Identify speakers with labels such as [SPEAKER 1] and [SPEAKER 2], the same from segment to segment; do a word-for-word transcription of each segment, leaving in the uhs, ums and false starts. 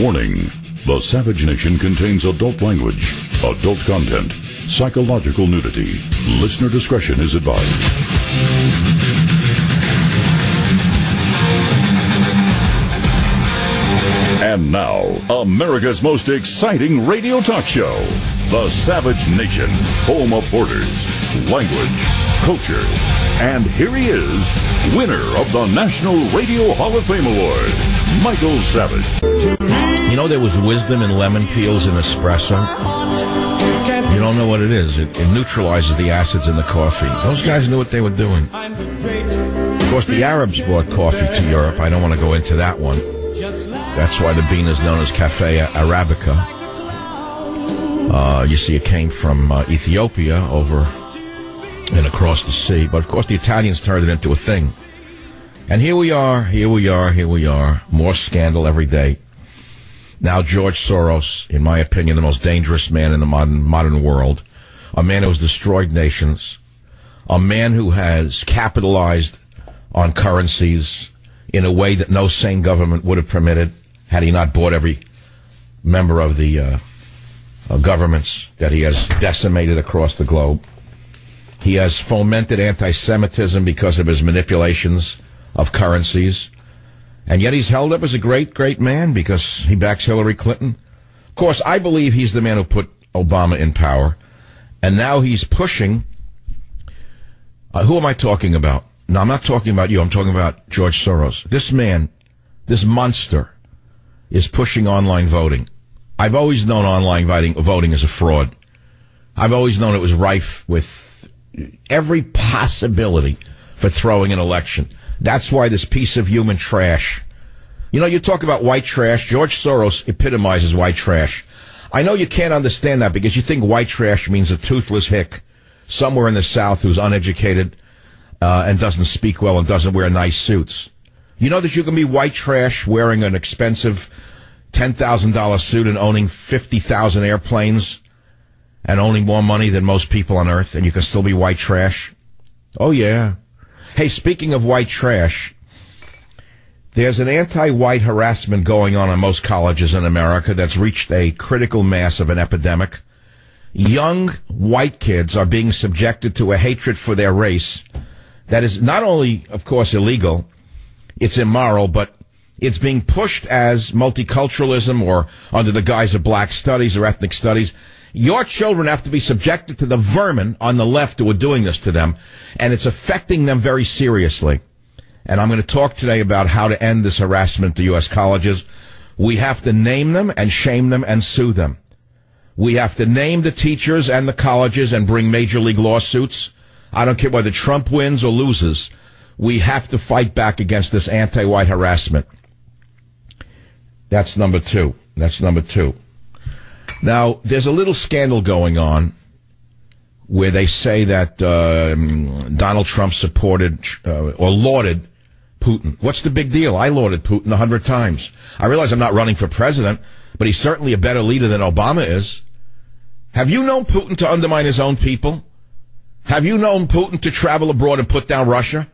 [SPEAKER 1] Warning: the Savage Nation contains adult language, adult content, psychological nudity. Listener discretion is advised. And now, America's most exciting radio talk show, The Savage Nation, home of borders, language, culture. And here he is, winner of the National Radio Hall of Fame Award, Michael Savage.
[SPEAKER 2] You know, there was wisdom in lemon peels in espresso. You don't know what it is. It, it neutralizes the acids in the coffee. Those guys knew what they were doing. Of course, the Arabs brought coffee to Europe. I don't want to go into that one. That's why the bean is known as Café Arabica. Uh, you see, it came from uh, Ethiopia over and across the sea. But, of course, the Italians turned it into a thing. And here we are, here we are, here we are. More scandal every day. Now George Soros, in my opinion, the most dangerous man in the modern modern world. A man who has destroyed nations. A man who has capitalized on currencies in a way that no sane government would have permitted had he not bought every member of the uh, uh, governments that he has decimated across the globe. He has fomented anti-Semitism because of his manipulations of currencies. And yet he's held up as a great, great man because he backs Hillary Clinton. Of course, I believe he's the man who put Obama in power. And now he's pushing... Uh, who am I talking about? No, I'm not talking about you. I'm talking about George Soros. This man, this monster, is pushing online voting. I've always known online voting, voting is a fraud. I've always known it was rife with every possibility for throwing an election. That's why this piece of human trash. You know, you talk about white trash. George Soros epitomizes white trash. I know you can't understand that because you think white trash means a toothless hick somewhere in the South who's uneducated uh, and doesn't speak well and doesn't wear nice suits. You know that you can be white trash wearing an expensive ten thousand dollars suit and owning fifty thousand airplanes and owning more money than most people on Earth, and you can still be white trash? Oh, yeah. Hey, speaking of white trash, there's an anti-white harassment going on in most colleges in America that's reached a critical mass of an epidemic. Young white kids are being subjected to a hatred for their race that is not only, of course, illegal, it's immoral, but it's being pushed as multiculturalism or under the guise of black studies or ethnic studies. Your children have to be subjected to the vermin on the left who are doing this to them, and it's affecting them very seriously. And I'm going to talk today about how to end this harassment to U S colleges. We have to name them and shame them and sue them. We have to name the teachers and the colleges and bring major league lawsuits. I don't care whether Trump wins or loses. We have to fight back against this anti-white harassment. That's number two. That's number two. Now, there's a little scandal going on where they say that uh, Donald Trump supported uh, or lauded Putin. What's the big deal? I lauded Putin a hundred times. I realize I'm not running for president, but he's certainly a better leader than Obama is. Have you known Putin to undermine his own people? Have you known Putin to travel abroad and put down Russia?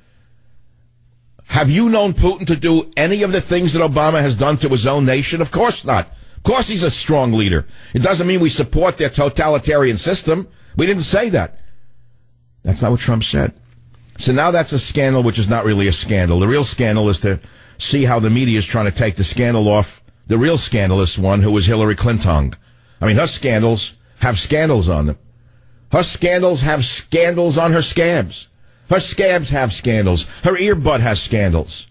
[SPEAKER 2] Have you known Putin to do any of the things that Obama has done to his own nation? Of course not. Of course he's a strong leader. It doesn't mean we support their totalitarian system. We didn't say that. That's not what Trump said. So now that's a scandal which is not really a scandal. The real scandal is to see how the media is trying to take the scandal off the real scandalous one, who was Hillary Clinton. I mean, her scandals have scandals on them. Her scandals have scandals on her scabs. Her scabs have scandals. Her earbud has scandals.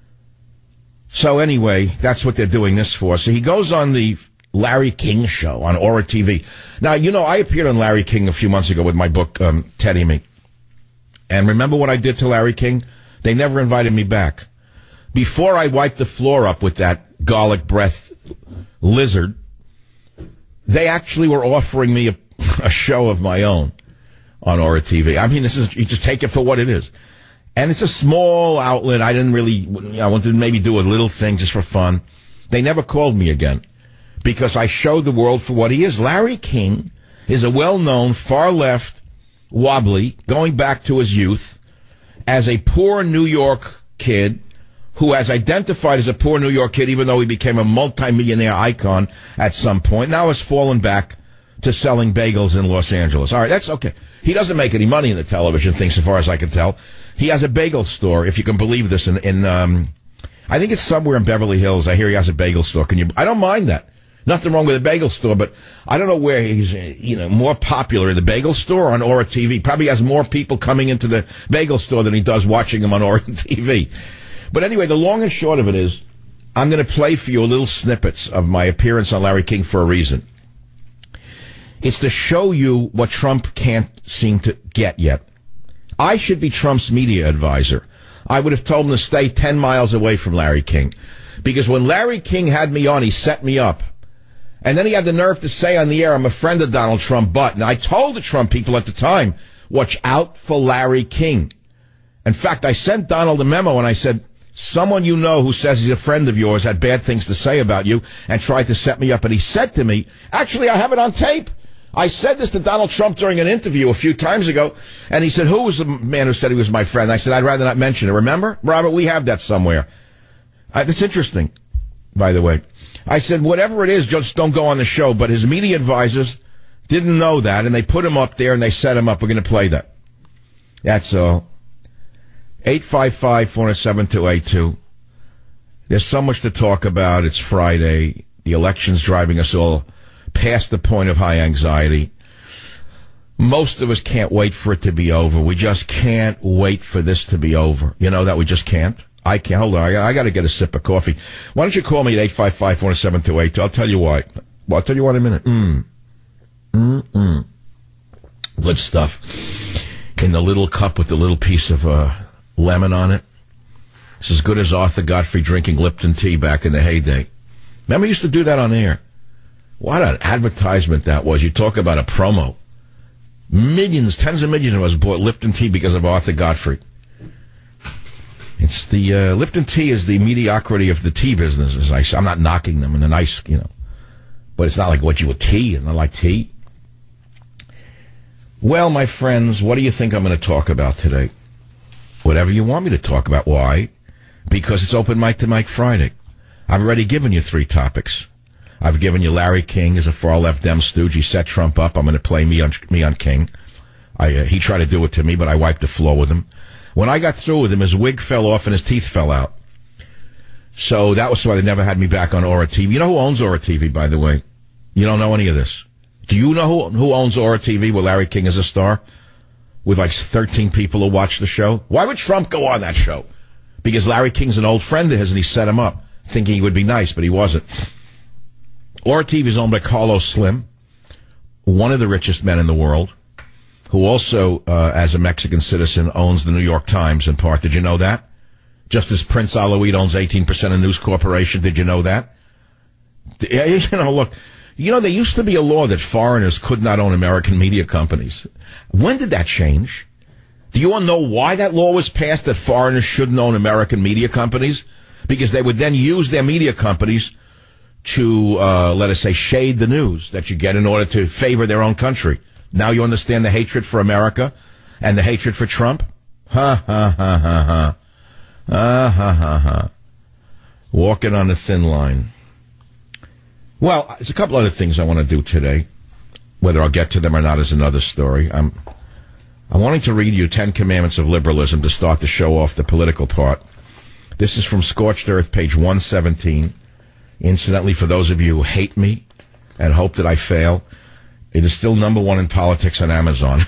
[SPEAKER 2] So anyway, that's what they're doing this for. So he goes on the Larry King show on Aura T V. Now, you know, I appeared on Larry King a few months ago with my book, um, Teddy Me. And remember what I did to Larry King? They never invited me back. Before I wiped the floor up with that garlic breath lizard, they actually were offering me a, a show of my own on Aura T V. I mean, this is, you just take it for what it is. And it's a small outlet. I didn't really, you know, I wanted to maybe do a little thing just for fun. They never called me again because I showed the world for what he is. Larry King is a well-known far-left wobbly, going back to his youth, as a poor New York kid who has identified as a poor New York kid, even though he became a multimillionaire icon at some point, now has fallen back to selling bagels in Los Angeles. All right, that's okay. He doesn't make any money in the television thing, so far as I can tell. He has a bagel store, if you can believe this, in, in um, I think it's somewhere in Beverly Hills. I hear he has a bagel store. Can you? I don't mind that. Nothing wrong with a bagel store, but I don't know where he's, you know, more popular in the bagel store or on Aura T V. Probably has more people coming into the bagel store than he does watching him on Aura T V. But anyway, the long and short of it is, I'm going to play for you little snippets of my appearance on Larry King for a reason. It's to show you what Trump can't seem to get yet. I should be Trump's media advisor. I would have told him to stay ten miles away from Larry King. Because when Larry King had me on, he set me up. And then he had the nerve to say on the air, I'm a friend of Donald Trump, but, and I told the Trump people at the time, watch out for Larry King. In fact, I sent Donald a memo and I said, someone you know who says he's a friend of yours had bad things to say about you and tried to set me up. And he said to me, actually, I have it on tape. I said this to Donald Trump during an interview a few times ago, and he said, who was the man who said he was my friend? I said, I'd rather not mention it. Remember? Robert, we have that somewhere. Uh, that's interesting, by the way. I said, whatever it is, just don't go on the show. But his media advisors didn't know that, and they put him up there, and they set him up. We're going to play that. That's all. eight five five, four seven, two eight two. There's so much to talk about. It's Friday. The election's driving us all past the point of high anxiety. Most of us can't wait for it to be over. We just can't wait for this to be over. You know that we just can't? I can't. Hold on. I, I got to get a sip of coffee. Why don't you call me at eight five five, four seven, two eight two? I'll tell you why. Well, I'll tell you why in a minute. Mm. Mm-mm. Good stuff. In the little cup with the little piece of uh, lemon on it. It's as good as Arthur Godfrey drinking Lipton tea back in the heyday. Remember, he used to do that on air. What an advertisement that was. You talk about a promo. Millions, tens of millions of us bought Lipton tea because of Arthur Godfrey. It's the, uh, Lipton tea is the mediocrity of the tea business. As I, I'm not knocking them in a nice, you know, but it's not like what you would tea, and I like tea. Well, my friends, what do you think I'm going to talk about today? Whatever you want me to talk about. Why? Because it's Open Mic to Mike Friday. I've already given you three topics. I've given you Larry King as a far-left Dem stooge. He set Trump up. I'm going to play me on, me on King. I, uh, he tried to do it to me, but I wiped the floor with him. When I got through with him, his wig fell off and his teeth fell out. So that was why they never had me back on Aura T V. You know who owns Aura T V, by the way? You don't know any of this. Do you know who, who owns Aura T V where Larry King is a star? With like thirteen people who watch the show? Why would Trump go on that show? Because Larry King's an old friend of his and he set him up, thinking he would be nice, but he wasn't. Aura T V is owned by Carlos Slim, one of the richest men in the world, who also, uh, as a Mexican citizen, owns the New York Times in part. Did you know that? Just as Prince Aloid owns eighteen percent of News Corporation. Did you know that? You know, look, you know, there used to be a law that foreigners could not own American media companies. When did that change? Do you all know why that law was passed, that foreigners shouldn't own American media companies? Because they would then use their media companies to, uh, let us say, shade the news that you get in order to favor their own country. Now you understand the hatred for America and the hatred for Trump? Ha, ha, ha, ha, ha. Ah, ha, ha, ha. Walking on a thin line. Well, there's a couple other things I want to do today. Whether I'll get to them or not is another story. I'm, I'm wanting to read you Ten Commandments of Liberalism to start to show off the political part. This is from Scorched Earth, page one seventeen. Incidentally, for those of you who hate me and hope that I fail, it is still number one in politics on Amazon.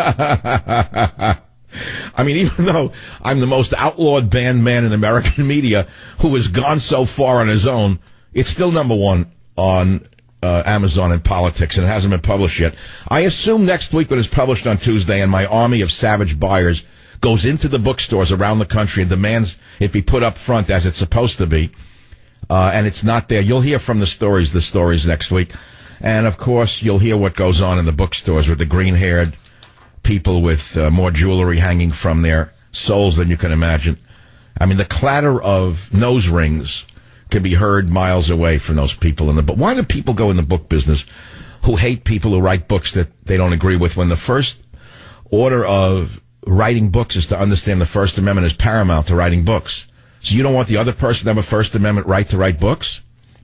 [SPEAKER 2] I mean, even though I'm the most outlawed, banned man in American media who has gone so far on his own, it's still number one on uh, Amazon in politics, and it hasn't been published yet. I assume next week when it's published on Tuesday and my army of savage buyers goes into the bookstores around the country and demands it be put up front as it's supposed to be, uh, and it's not there. You'll hear from the stories, the stories next week. And, of course, you'll hear what goes on in the bookstores with the green-haired people with uh, more jewelry hanging from their souls than you can imagine. I mean, the clatter of nose rings can be heard miles away from those people in the book. Why do people go in the book business who hate people who write books that they don't agree with, when the first order of writing books is to understand the First Amendment is paramount to writing books? So you don't want the other person to have a First Amendment right to write books?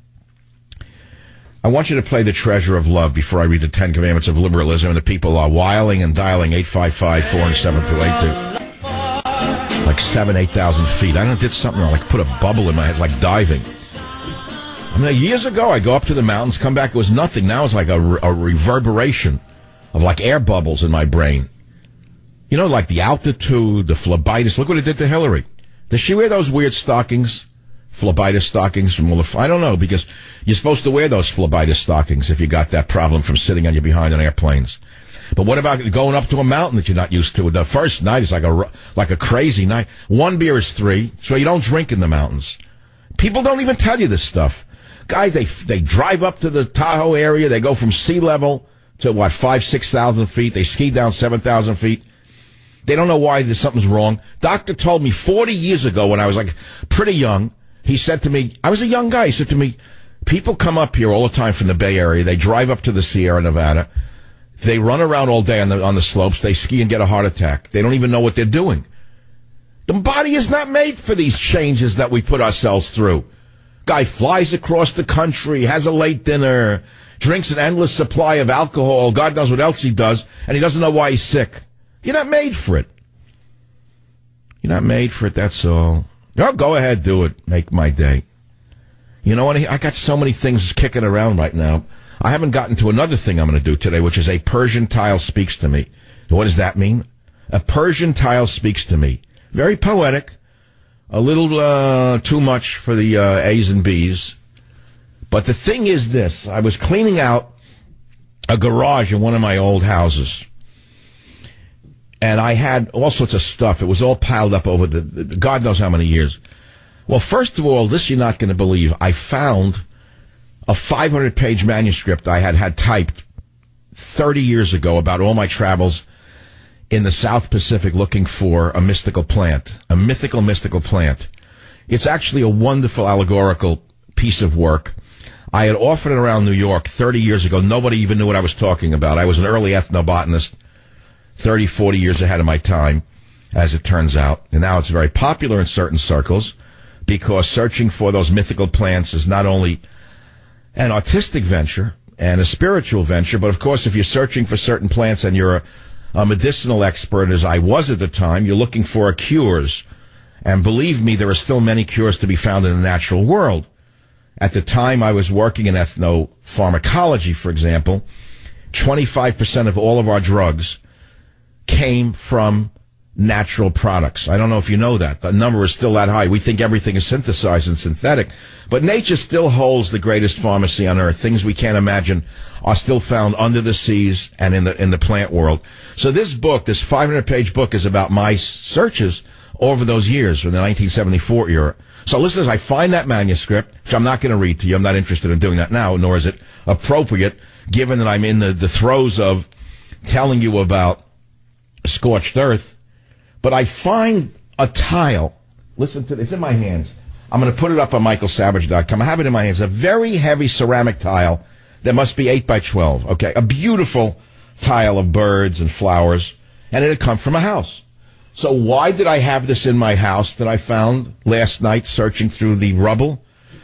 [SPEAKER 2] I want you to play The Treasure of Love before I read the Ten Commandments of Liberalism, and the people are wiling and dialing eight five five, four oh seven, two eight two. Like seven, eight thousand feet. I don't know, did something wrong, like put a bubble in my head, it's like diving. I mean, years ago, I go up to the mountains, come back, it was nothing. Now it's like a, a reverberation of like air bubbles in my brain. You know, like the altitude, the phlebitis. Look what it did to Hillary. Does she wear those weird stockings? Phlebitis stockings from all the... I don't know, because you're supposed to wear those phlebitis stockings if you got that problem from sitting on your behind on airplanes. But what about going up to a mountain that you're not used to? The first night is like a, like a crazy night. One beer is three, so you don't drink in the mountains. People don't even tell you this stuff. Guys, they they drive up to the Tahoe area. They go from sea level to, what, five, six thousand feet. They ski down seven thousand feet. They don't know why there's something's wrong. Doctor told me forty years ago when I was, like, pretty young, he said to me, I was a young guy, he said to me, people come up here all the time from the Bay Area. They drive up to the Sierra Nevada. They run around all day on the on the slopes. They ski and get a heart attack. They don't even know what they're doing. The body is not made for these changes that we put ourselves through. Guy flies across the country, has a late dinner, drinks an endless supply of alcohol. God knows what else he does, and he doesn't know why he's sick. You're not made for it. You're not made for it, that's all. Oh, go ahead, do it. Make my day. You know what? I got so many things kicking around right now. I haven't gotten to another thing I'm going to do today, which is a Persian tile speaks to me. What does that mean? A Persian tile speaks to me. Very poetic. A little uh, too much for the uh, A's and B's. But the thing is this. I was cleaning out a garage in one of my old houses. And I had all sorts of stuff. It was all piled up over the, the God knows how many years. Well, first of all, this you're not going to believe. I found a five hundred page manuscript I had had typed thirty years ago about all my travels in the South Pacific looking for a mystical plant, a mythical, mystical plant. It's actually a wonderful allegorical piece of work. I had offered it around New York thirty years ago. Nobody even knew what I was talking about. I was an early ethnobotanist, thirty, forty years ahead of my time, as it turns out. And now it's very popular in certain circles because searching for those mythical plants is not only an artistic venture and a spiritual venture, but of course if you're searching for certain plants and you're a, a medicinal expert, as I was at the time, you're looking for cures. And believe me, there are still many cures to be found in the natural world. At the time I was working in ethnopharmacology, for example, twenty-five percent of all of our drugs came from natural products. I don't know if you know that. The number is still that high. We think everything is synthesized and synthetic. But nature still holds the greatest pharmacy on earth. Things we can't imagine are still found under the seas and in the in the plant world. So this book, this five hundred page book, is about my searches over those years from the nineteen seventy-four era. So listeners, I find that manuscript, which I'm not going to read to you. I'm not interested in doing that now, nor is it appropriate, given that I'm in the, the throes of telling you about scorched earth. But I find a tile. Listen to this. It's in my hands. I'm going to put it up on Michael Savage dot com. I have it in my hands. A very heavy ceramic tile that must be eight by twelve. Okay. A beautiful tile of birds and flowers. And it had come from a house. So why did I have this in my house that I found last night searching through the rubble?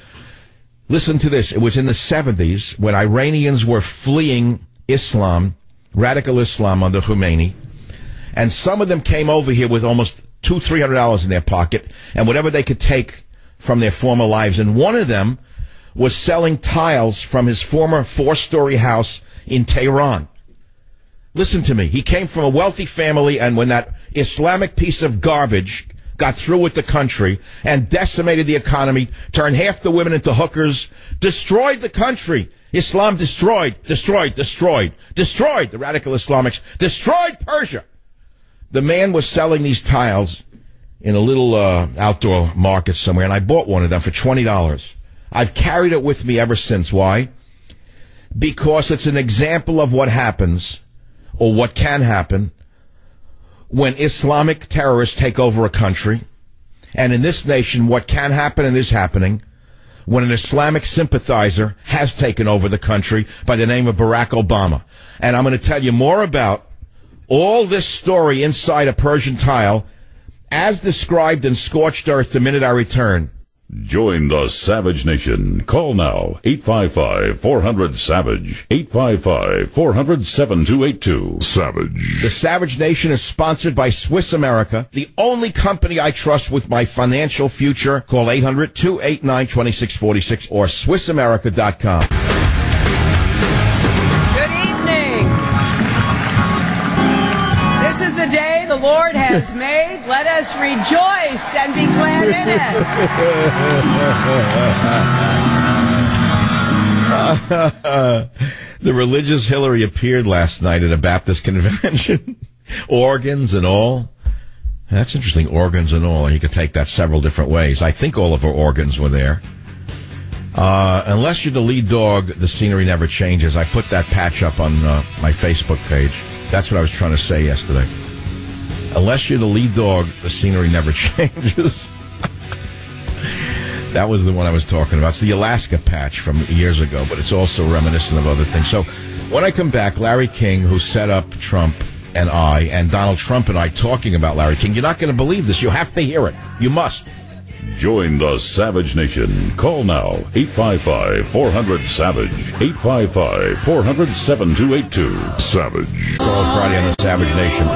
[SPEAKER 2] Listen to this. It was in the seventies when Iranians were fleeing Islam, radical Islam under Khomeini. And some of them came over here with almost two, three hundred dollars in their pocket and whatever they could take from their former lives. And one of them was selling tiles from his former four-story house in Tehran. Listen to me. He came from a wealthy family, and when that Islamic piece of garbage got through with the country and decimated the economy, turned half the women into hookers, destroyed the country. Islam destroyed, destroyed, destroyed, destroyed the radical Islamics, destroyed Persia. The man was selling these tiles in a little uh, outdoor market somewhere, and I bought one of them for twenty dollars. I've carried it with me ever since. Why? Because it's an example of what happens, or what can happen, when Islamic terrorists take over a country. And in this nation, what can happen and is happening when an Islamic sympathizer has taken over the country by the name of Barack Obama. And I'm going to tell you more about all this story inside a Persian tile as described in Scorched Earth the minute I return.
[SPEAKER 1] Join the Savage Nation. Call now, eight five five, four hundred, SAVAGE, eight five five, four hundred, seven two eight two. Savage.
[SPEAKER 2] The Savage Nation is sponsored by Swiss America, the only company I trust with my financial future. Call eight hundred, two eight nine, two six four six or Swiss America dot com.
[SPEAKER 3] Good evening. This is the day the Lord has made. Let us rejoice and be glad
[SPEAKER 2] in it. The religious Hillary appeared last night at a Baptist convention. Organs and all. That's interesting, organs and all. And you could take that several different ways. I think all of her organs were there. Uh, unless you're the lead dog, the scenery never changes. I put that patch up on uh, my Facebook page. That's what I was trying to say yesterday. Unless you're the lead dog, the scenery never changes. That was the one I was talking about. It's the Alaska patch from years ago, but it's also reminiscent of other things. So when I come back, Larry King, who set up Trump and I, and Donald Trump and I talking about Larry King, you're not going to believe this. You have to hear it. You must.
[SPEAKER 1] Join the Savage Nation. Call now, eight five five, four hundred, SAVAGE, eight five five, four hundred, seven two eight two. Savage.
[SPEAKER 2] Call Friday on the Savage Nation.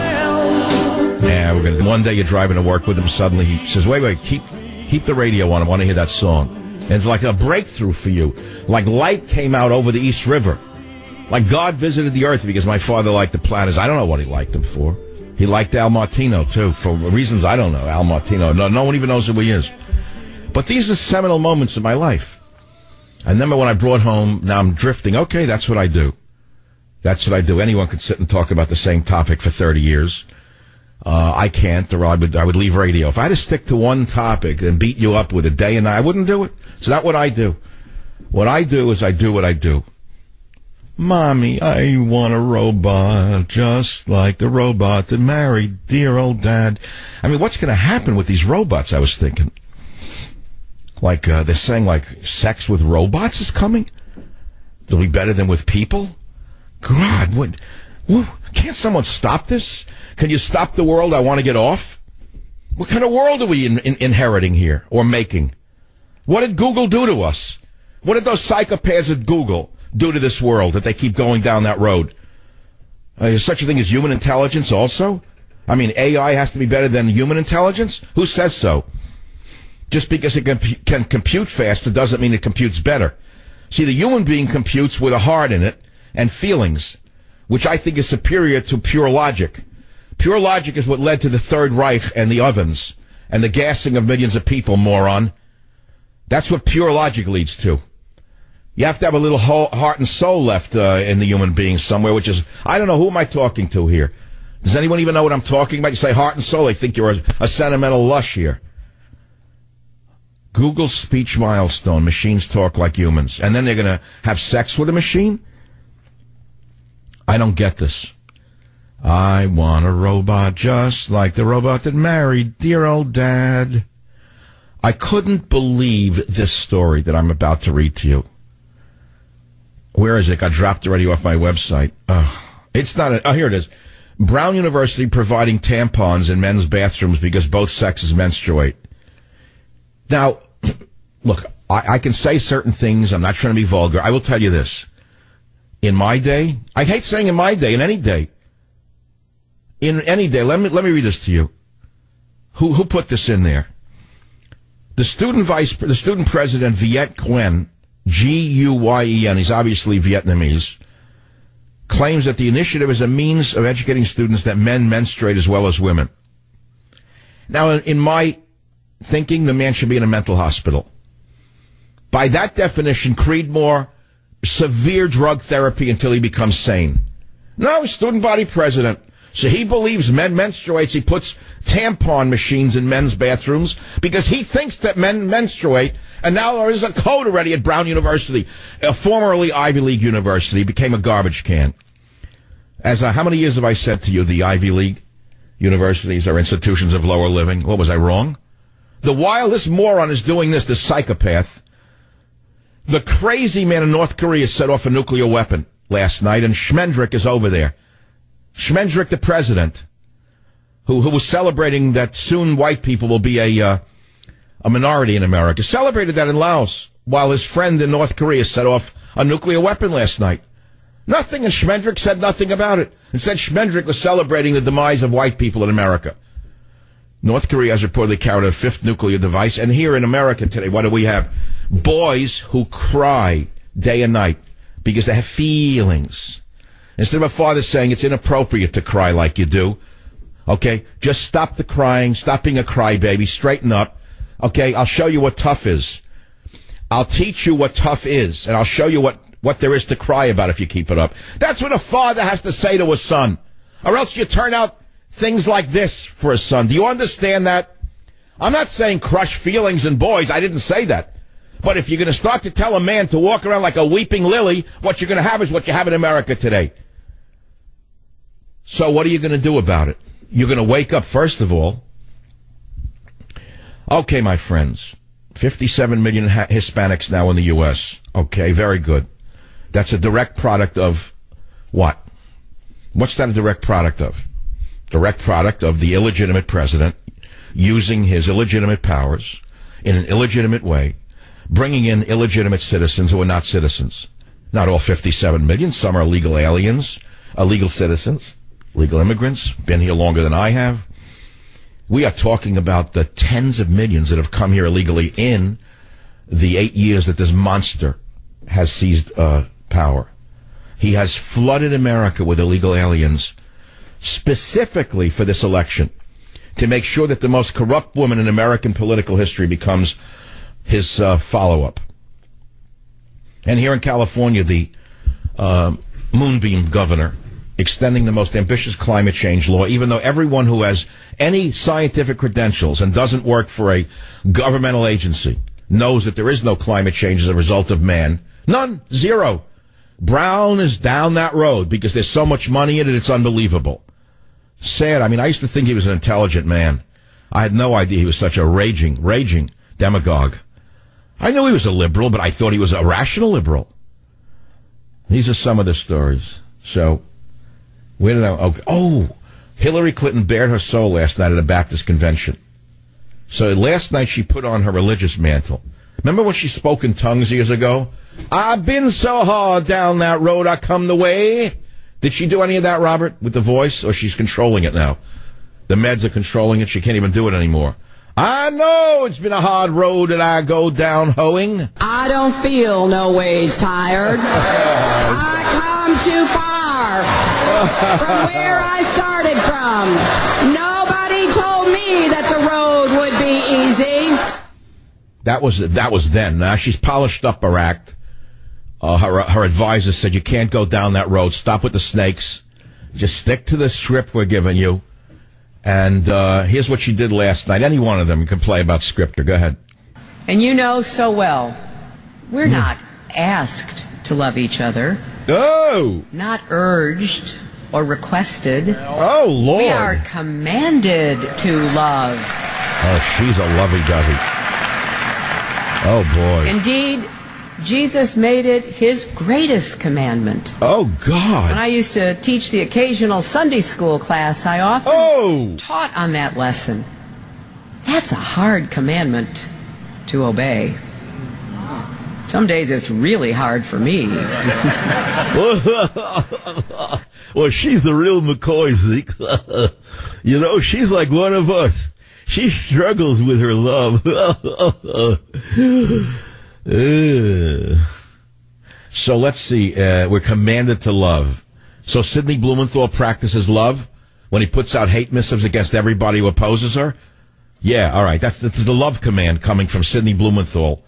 [SPEAKER 2] And we're gonna. One day you're driving to work with him. Suddenly he says, "Wait, wait, keep keep the radio on. I want to hear that song." And it's like a breakthrough for you. Like light came out over the East River. Like God visited the earth because my father liked the Platters. I don't know what he liked him for. He liked Al Martino too, for reasons I don't know. Al Martino. No, no one even knows who he is. But these are seminal moments in my life. I remember when I brought home. Now I'm drifting. Okay, that's what I do. That's what I do. Anyone could sit and talk about the same topic for thirty years. Uh, I can't, or I would, I would leave radio. If I had to stick to one topic and beat you up with a day and night, I wouldn't do it. It's not what I do. What I do is I do what I do. Mommy, I want a robot, just like the robot that married dear old Dad. I mean, what's going to happen with these robots, I was thinking. Like, uh, they're saying, like, sex with robots is coming? They'll be better than with people? God, what... Can't someone stop this? Can you stop the world I want to get off? What kind of world are we in, in, inheriting here or making? What did Google do to us? What did those psychopaths at Google do to this world that they keep going down that road? Uh, is such a thing as human intelligence also? I mean, A I has to be better than human intelligence? Who says so? Just because it can, can compute faster doesn't mean it computes better. See, the human being computes with a heart in it and feelings, which I think is superior to pure logic. Pure logic is what led to the Third Reich and the ovens and the gassing of millions of people, moron. That's what pure logic leads to. You have to have a little heart and soul left uh, in the human being somewhere, which is, I don't know, who am I talking to here? Does anyone even know what I'm talking about? You say heart and soul, they think you're a, a sentimental lush here. Google's speech milestone, machines talk like humans. And then they're going to have sex with a machine? I don't get this. I want a robot just like the robot that married dear old Dad. I couldn't believe this story that I'm about to read to you. Where is it? It got dropped already off my website. Oh, it's not a, oh, here it is. Brown University providing tampons in men's bathrooms because both sexes menstruate. Now, look, I, I can say certain things. I'm not trying to be vulgar. I will tell you this. In my day, I hate saying in my day, in any day, in any day, let me, let me read this to you. Who, who put this in there? The student vice, the student president, Viet Nguyen, G U Y E N, he's obviously Vietnamese, claims that the initiative is a means of educating students that men menstruate as well as women. Now, in my thinking, the man should be in a mental hospital. By that definition, Creedmoor, severe drug therapy until he becomes sane. No, student body president. So he believes men menstruates. He puts tampon machines in men's bathrooms because he thinks that men menstruate. And now there is a code already at Brown University, a formerly Ivy League university, became a garbage can. As uh, how many years have I said to you the Ivy League universities are institutions of lower living? What, was I wrong? The while this moron is doing this, this psychopath, the crazy man in North Korea set off a nuclear weapon last night, and Schmendrick is over there. Schmendrick, the president, who, who was celebrating that soon white people will be a, uh, a minority in America, celebrated that in Laos while his friend in North Korea set off a nuclear weapon last night. Nothing, and Schmendrick said nothing about it. Instead, Schmendrick was celebrating the demise of white people in America. North Korea has reportedly carried a fifth nuclear device, and here in America today, what do we have? Boys who cry day and night because they have feelings. Instead of a father saying it's inappropriate to cry like you do, okay, just stop the crying, stop being a crybaby, straighten up. Okay, I'll show you what tough is. I'll teach you what tough is, and I'll show you what, what there is to cry about if you keep it up. That's what a father has to say to a son. Or else you turn out things like this for a son. Do you understand that? I'm not saying crush feelings in boys. I didn't say that. But if you're going to start to tell a man to walk around like a weeping lily, what you're going to have is what you have in America today. So what are you going to do about it? You're going to wake up, first of all. Okay, my friends. fifty-seven million ha- Hispanics now in the U S Okay, very good. That's a direct product of what? What's that a direct product of? Direct product of the illegitimate president using his illegitimate powers in an illegitimate way, bringing in illegitimate citizens who are not citizens. Not all fifty-seven million. Some are legal aliens, illegal citizens, legal immigrants, been here longer than I have. We are talking about the tens of millions that have come here illegally in the eight years that this monster has seized uh, power. He has flooded America with illegal aliens specifically for this election to make sure that the most corrupt woman in American political history becomes his uh, follow-up. And here in California, the uh, Moonbeam governor extending the most ambitious climate change law, even though everyone who has any scientific credentials and doesn't work for a governmental agency knows that there is no climate change as a result of man. None. Zero. Brown is down that road because there's so much money in it, it's unbelievable. Sad. I mean, I used to think he was an intelligent man. I had no idea he was such a raging, raging demagogue. I knew he was a liberal, but I thought he was a rational liberal. These are some of the stories. So, where did I... Okay. Oh, Hillary Clinton bared her soul last night at a Baptist convention. So last night she put on her religious mantle. Remember when she spoke in tongues years ago? I've been so hard down that road I come the way. Did she do any of that, Robert, with the voice? Or she's controlling it now? The meds are controlling it. She can't even do it anymore. I know it's been a hard road that I go down hoeing.
[SPEAKER 4] I don't feel no ways tired. I come too far from where I started from. Nobody told me that the road would be easy.
[SPEAKER 2] That was that was then. Now she's polished up her act. Uh, her her advisor said you can't go down that road. Stop with the snakes. Just stick to the script we're giving you. And uh, here's what she did last night. Any one of them can play about scripture. Go ahead.
[SPEAKER 3] And you know so well, we're mm. not asked to love each other.
[SPEAKER 2] Oh!
[SPEAKER 3] Not urged or requested.
[SPEAKER 2] Oh, Lord.
[SPEAKER 3] We are commanded to love.
[SPEAKER 2] Oh, she's a lovey-dovey. Oh, boy.
[SPEAKER 3] Indeed, Jesus made it his greatest commandment.
[SPEAKER 2] Oh, God.
[SPEAKER 3] When I used to teach the occasional Sunday school class, I often
[SPEAKER 2] oh.
[SPEAKER 3] taught on that lesson. That's a hard commandment to obey. Some days it's really hard for me.
[SPEAKER 2] Well, she's the real McCoy. You know, she's like one of us. She struggles with her love. So let's see. Uh, we're commanded to love. So Sidney Blumenthal practices love when he puts out hate missives against everybody who opposes her? Yeah, all right. That's, that's the love command coming from Sidney Blumenthal.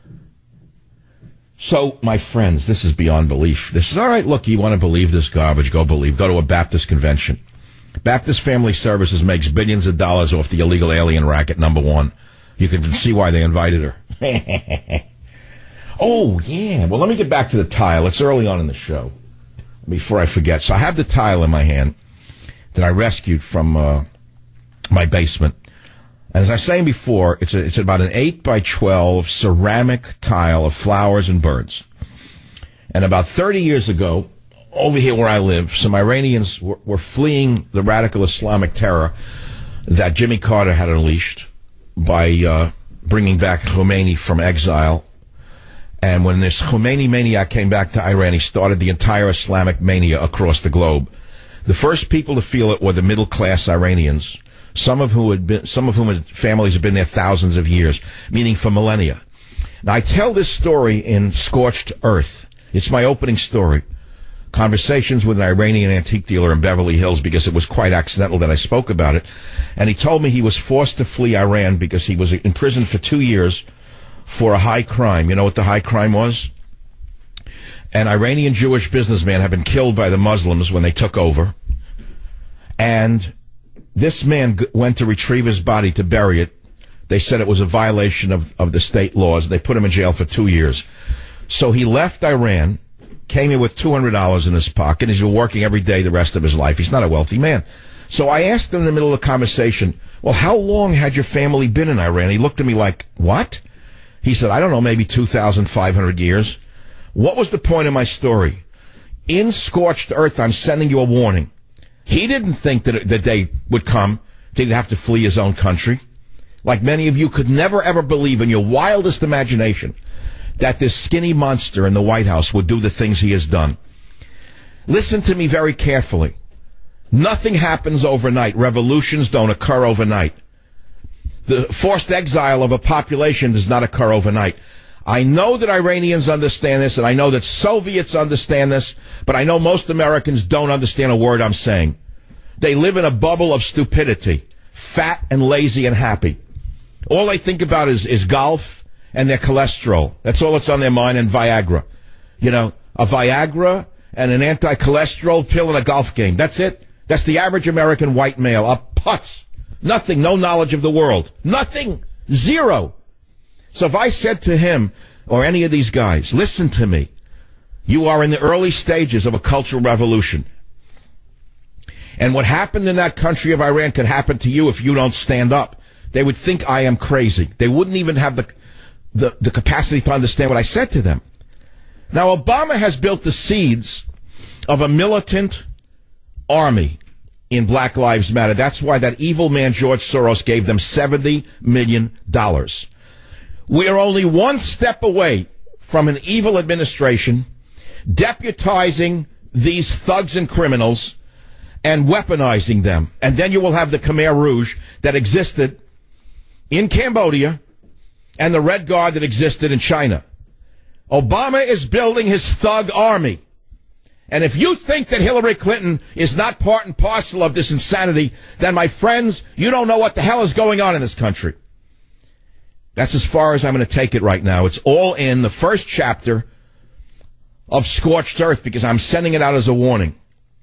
[SPEAKER 2] So, my friends, this is beyond belief. This is, all right, look, you want to believe this garbage, go believe. Go to a Baptist convention. Baptist Family Services makes billions of dollars off the illegal alien racket, number one. You can see why they invited her. Oh, yeah. Well, let me get back to the tile. It's early on in the show before I forget. So I have the tile in my hand that I rescued from uh, my basement. As I was saying before, it's, a, it's about an eight by twelve ceramic tile of flowers and birds. And about thirty years ago, over here where I live, some Iranians were, were fleeing the radical Islamic terror that Jimmy Carter had unleashed by uh, bringing back Khomeini from exile. And when this Khomeini maniac came back to Iran, he started the entire Islamic mania across the globe. The first people to feel it were the middle-class Iranians, some of whom had been, some of whom had, families have been there thousands of years, meaning for millennia. Now, I tell this story in Scorched Earth. It's my opening story. Conversations with an Iranian antique dealer in Beverly Hills, because it was quite accidental that I spoke about it. And he told me he was forced to flee Iran because he was in prison for two years for a high crime. You know what the high crime was? An Iranian Jewish businessman had been killed by the Muslims when they took over. And this man g- went to retrieve his body to bury it. They said it was a violation of, of the state laws. They put him in jail for two years. So he left Iran, came here with two hundred dollars in his pocket. He's been working every day the rest of his life. He's not a wealthy man. So I asked him in the middle of the conversation, well, how long had your family been in Iran? He looked at me like, what? He said, I don't know, maybe two thousand five hundred years. What was the point of my story? In Scorched Earth, I'm sending you a warning. He didn't think that the day would come that he'd have to flee his own country. Like many of you could never, ever believe in your wildest imagination that this skinny monster in the White House would do the things he has done. Listen to me very carefully. Nothing happens overnight. Revolutions don't occur overnight. The forced exile of a population does not occur overnight. I know that Iranians understand this, and I know that Soviets understand this, but I know most Americans don't understand a word I'm saying. They live in a bubble of stupidity, fat and lazy and happy. All they think about is, is golf and their cholesterol. That's all that's on their mind, and Viagra. You know, a Viagra and an anti-cholesterol pill and a golf game. That's it. That's the average American white male. A putz. Nothing. No knowledge of the world. Nothing. Zero. So if I said to him, or any of these guys, listen to me, you are in the early stages of a cultural revolution. And what happened in that country of Iran could happen to you if you don't stand up. They would think I am crazy. They wouldn't even have the, the, the capacity to understand what I said to them. Now, Obama has built the seeds of a militant army in Black Lives Matter. That's why that evil man George Soros gave them seventy million dollars. We are only one step away from an evil administration deputizing these thugs and criminals and weaponizing them. And then you will have the Khmer Rouge that existed in Cambodia and the Red Guard that existed in China. Obama is building his thug army. And if you think that Hillary Clinton is not part and parcel of this insanity, then, my friends, you don't know what the hell is going on in this country. That's as far as I'm going to take it right now. It's all in the first chapter of Scorched Earth, because I'm sending it out as a warning.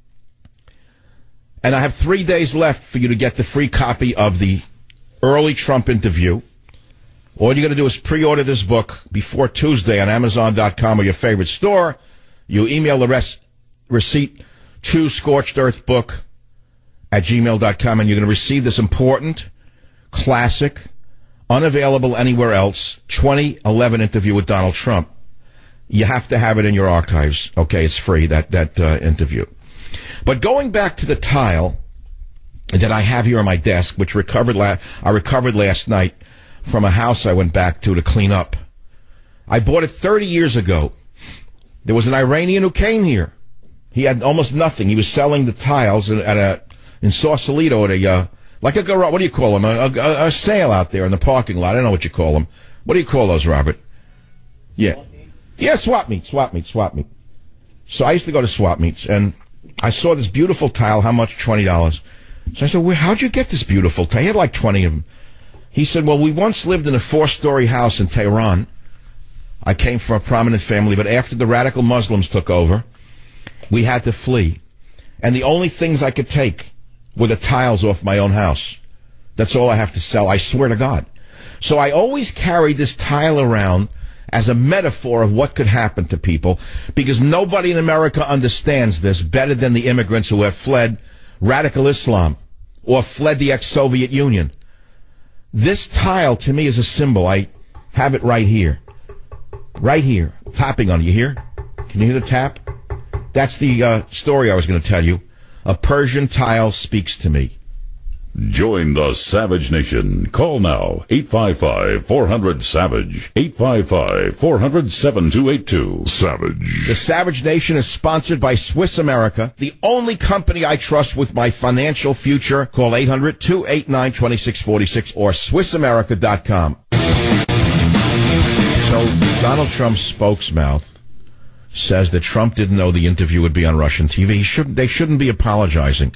[SPEAKER 2] And I have three days left for you to get the free copy of the early Trump interview. All you got to do is pre-order this book before Tuesday on Amazon dot com or your favorite store. You email the rest, receipt to Scorched Earth Book at gmail dot com, and you're going to receive this important, classic, unavailable anywhere else, twenty eleven interview with Donald Trump. You have to have it in your archives. Okay, it's free, that, that uh, interview. But going back to the tile that I have here on my desk, which recovered la- I recovered last night from a house I went back to to clean up. I bought it thirty years ago. There was an Iranian who came here. He had almost nothing. He was selling the tiles at a, in Sausalito at a, uh, like a garage, what do you call them? A, a, a sale out there in the parking lot. I don't know what you call them. What do you call those, Robert? Yeah. Yeah, swap meet, swap meet, swap meet. So I used to go to swap meets, and I saw this beautiful tile. How much? twenty dollars. So I said, well, how'd you get this beautiful tile? He had like twenty of them. He said, well, we once lived in a four-story house in Tehran. I came from a prominent family, but after the radical Muslims took over, we had to flee. And the only things I could take were the tiles off my own house. That's all I have to sell, I swear to God. So I always carried this tile around as a metaphor of what could happen to people, because nobody in America understands this better than the immigrants who have fled radical Islam or fled the ex-Soviet Union. This tile, to me, is a symbol. I have it right here. Right here. Tapping on it. You hear? Can you hear the tap? That's the uh, story I was going to tell you. A Persian tile speaks to me.
[SPEAKER 1] Join the Savage Nation. Call now, eight five five, four hundred, SAVAGE, eight five five, four hundred, seven two eight two. Savage.
[SPEAKER 2] The Savage Nation is sponsored by Swiss America, the only company I trust with my financial future. Call eight hundred, two eight nine, two six four six or Swiss America dot com. So, Donald Trump's spokesmouth says that Trump didn't know the interview would be on Russian T V. He shouldn't, they shouldn't be apologizing.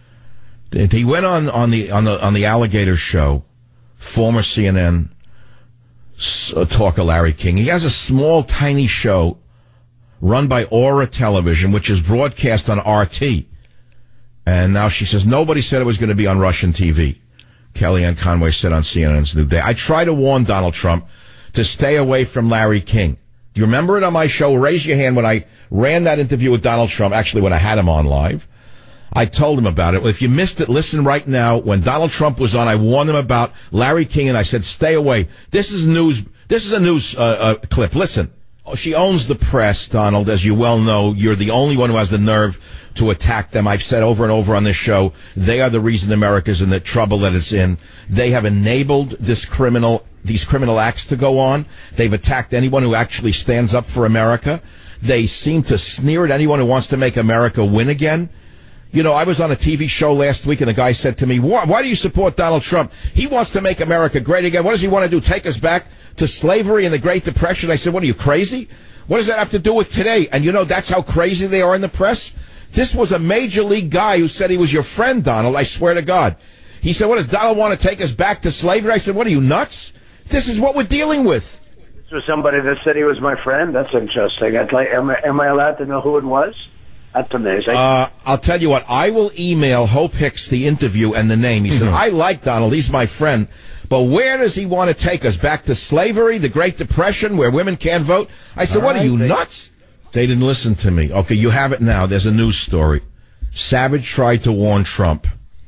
[SPEAKER 2] He went on, on the on the on the Alligator show, former C N N uh, talker Larry King. He has a small, tiny show run by Aura Television, which is broadcast on R T. And now she says nobody said it was going to be on Russian T V. Kellyanne Conway said on C N N's New Day. I try to warn Donald Trump to stay away from Larry King. Do you remember it on my show? Raise your hand when I ran that interview with Donald Trump, actually when I had him on live. I told him about it. If you missed it, listen right now. When Donald Trump was on, I warned him about Larry King, and I said, stay away. This is news. This is a news uh, uh, clip. Listen. Oh, she owns the press, Donald. As you well know, you're the only one who has the nerve to attack them. I've said over and over on this show, they are the reason America's in the trouble that it's in. They have enabled this criminal, these criminal acts to go on. They've attacked anyone who actually stands up for America. They seem to sneer at anyone who wants to make America win again. You know, I was on a T V show last week, and a guy said to me, why, why do you support Donald Trump? He wants to make America great again. What does he want to do, take us back to slavery and the Great Depression? I said, what are you, crazy? What does that have to do with today? And, you know, that's how crazy they are in the press. This was a major league guy who said he was your friend, Donald, I swear to God. He said, what, does Donald want to take us back to slavery? I said, what are you, nuts? This is what we're dealing with.
[SPEAKER 5] This was somebody that said he was my friend? That's interesting. I'd like, am, I, am I allowed to know who it was? That's amazing. Uh,
[SPEAKER 2] I'll tell you what, I will email Hope Hicks the interview and the name. He mm-hmm. said, I like Donald, he's my friend, but where does he want to take us? Back to slavery, the Great Depression, where women can't vote? I said, All what right, are you, they- nuts? They didn't listen to me. Okay, you have it now. There's a news story. Savage tried to warn Trump.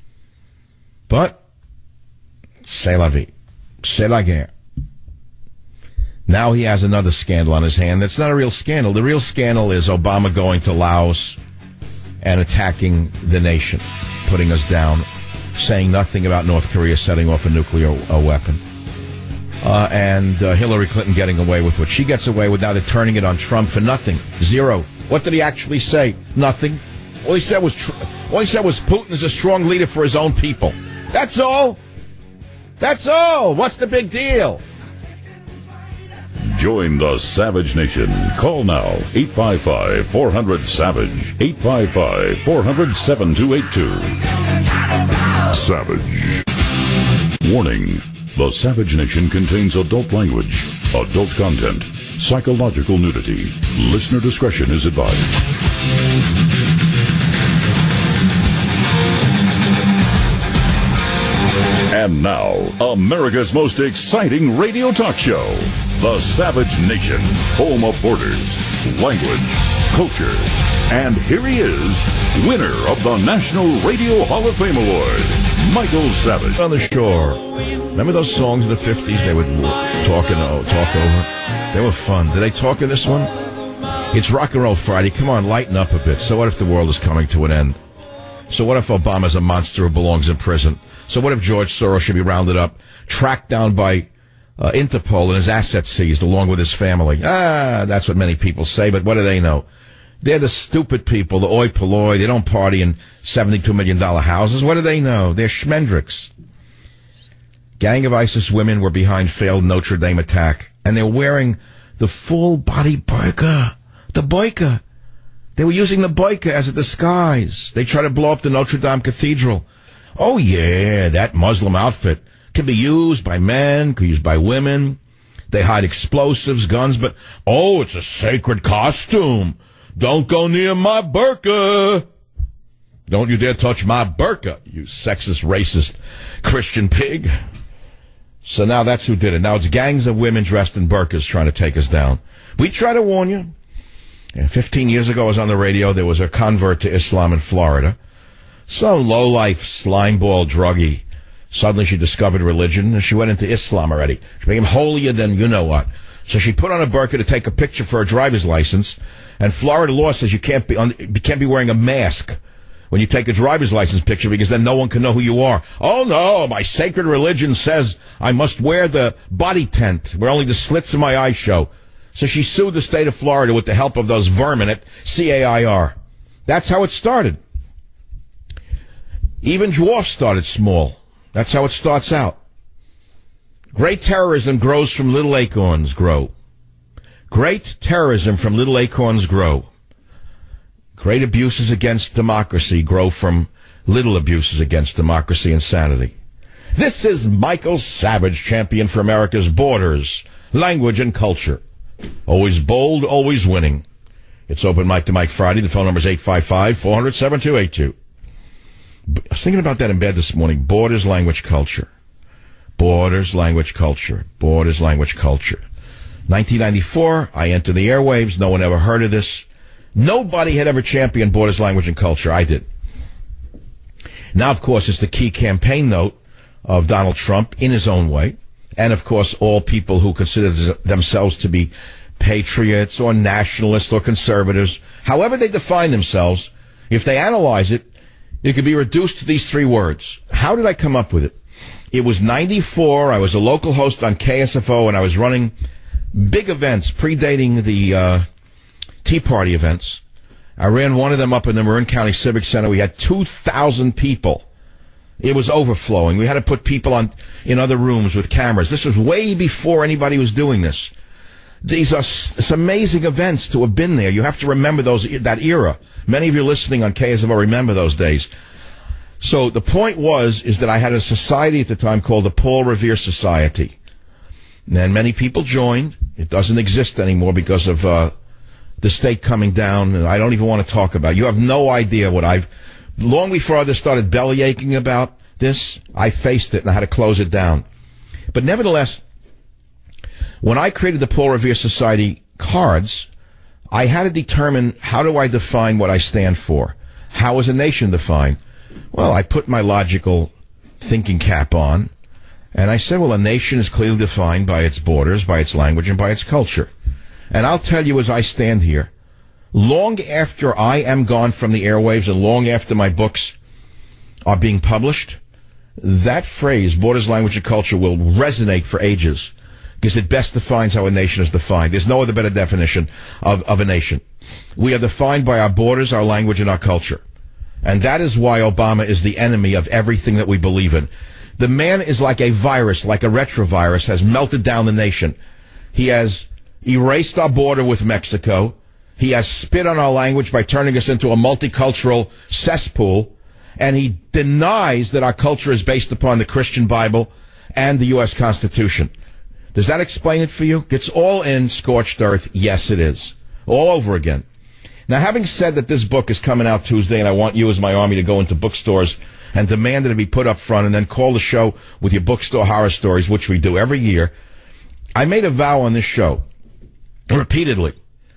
[SPEAKER 2] But, c'est la vie. C'est la guerre. Now he has another scandal on his hand. That's not a real scandal. The real scandal is Obama going to Laos and attacking the nation, putting us down, saying nothing about North Korea setting off a nuclear uh, weapon. Uh, and uh, Hillary Clinton getting away with what she gets away with. Now they're turning it on Trump for nothing. Zero. What did he actually say? Nothing. All he said was, tr- all he said was Putin is a strong leader for his own people. That's all. That's all. What's the big deal?
[SPEAKER 1] Join the Savage Nation. Call now, eight five five, four hundred, SAVAGE, eight five five, four hundred, seven two eight two. Savage. Warning. The Savage Nation contains adult language, adult content, psychological nudity. Listener discretion is advised. And now, America's most exciting radio talk show, The Savage Nation, home of borders, language, culture. And here he is, winner of the National Radio Hall of Fame Award, Michael Savage.
[SPEAKER 2] On the Shore. Remember those songs in the fifties they would talk and oh, talk over? They were fun. Did they talk in this one? It's Rock and Roll Friday. Come on, lighten up a bit. So what if the world is coming to an end? So what if Obama's a monster who belongs in prison? So what if George Soros should be rounded up, tracked down by uh, Interpol and his assets seized along with his family? Ah, that's what many people say, but what do they know? They're the stupid people, the oi polloi. They don't party in seventy-two million dollars houses. What do they know? They're schmendricks. Gang of ISIS women were behind failed Notre Dame attack, and they were wearing the full-body burqa, the burqa. They were using the burqa as a disguise. They tried to blow up the Notre Dame Cathedral. Oh, yeah, that Muslim outfit can be used by men, can be used by women. They hide explosives, guns, but, oh, it's a sacred costume. Don't go near my burqa. Don't you dare touch my burqa, you sexist, racist Christian pig. So now that's who did it. Now it's gangs of women dressed in burqas trying to take us down. We try to warn you. And fifteen years ago, I was on the radio. There was a convert to Islam in Florida. Some low-life, slimeball druggie. Suddenly she discovered religion, and she went into Islam already. She became holier than you-know-what. So she put on a burqa to take a picture for her driver's license, and Florida law says you can't be on, you can't be wearing a mask when you take a driver's license picture, because then no one can know who you are. Oh, no, my sacred religion says I must wear the body tent where only the slits in my eyes show. So she sued the state of Florida with the help of those vermin at C A I R. That's how it started. Even dwarfs started small. That's how it starts out. Great terrorism grows from little acorns grow. Great terrorism from little acorns grow. Great abuses against democracy grow from little abuses against democracy and sanity. This is Michael Savage, champion for America's borders, language, and culture. Always bold, always winning. It's Open Mic to Mike Friday. The phone number is eight five five, four hundred, seven two eight two. I was thinking about that in bed this morning. Borders, language, culture. Borders, language, culture. Borders, language, culture. nineteen ninety-four, I entered the airwaves. No one ever heard of this. Nobody had ever championed borders, language, and culture. I did. Now, of course, it's the key campaign note of Donald Trump in his own way. And, of course, all people who consider themselves to be patriots or nationalists or conservatives, however they define themselves, if they analyze it, it could be reduced to these three words. How did I come up with it? It was ninety-four. I was a local host on K S F O, and I was running big events predating the uh, Tea Party events. I ran one of them up in the Marin County Civic Center. We had two thousand people. It was overflowing. We had to put people on in other rooms with cameras. This was way before anybody was doing this. These are s- amazing events to have been there. You have to remember those that era. Many of you listening on K S F O remember those days. So the point was is that I had a society at the time called the Paul Revere Society. And many people joined. It doesn't exist anymore because of uh, the state coming down. And I don't even want to talk about it. You have no idea what I've... Long before others started belly aching about this, I faced it and I had to close it down. But nevertheless, when I created the Paul Revere Society cards, I had to determine how do I define what I stand for? How is a nation defined? Well, I put my logical thinking cap on, and I said, well, a nation is clearly defined by its borders, by its language, and by its culture. And I'll tell you as I stand here, long after I am gone from the airwaves and long after my books are being published, that phrase, borders, language, and culture, will resonate for ages because it best defines how a nation is defined. There's no other better definition of, of a nation. We are defined by our borders, our language, and our culture. And that is why Obama is the enemy of everything that we believe in. The man is like a virus, like a retrovirus, has melted down the nation. He has erased our border with Mexico. He has spit on our language by turning us into a multicultural cesspool. And he denies that our culture is based upon the Christian Bible and the U S Constitution. Does that explain it for you? It's all in scorched earth. Yes, it is. All over again. Now, having said that this book is coming out Tuesday, and I want you as my army to go into bookstores and demand that it be put up front and then call the show with your bookstore horror stories, which we do every year, I made a vow on this show, repeatedly,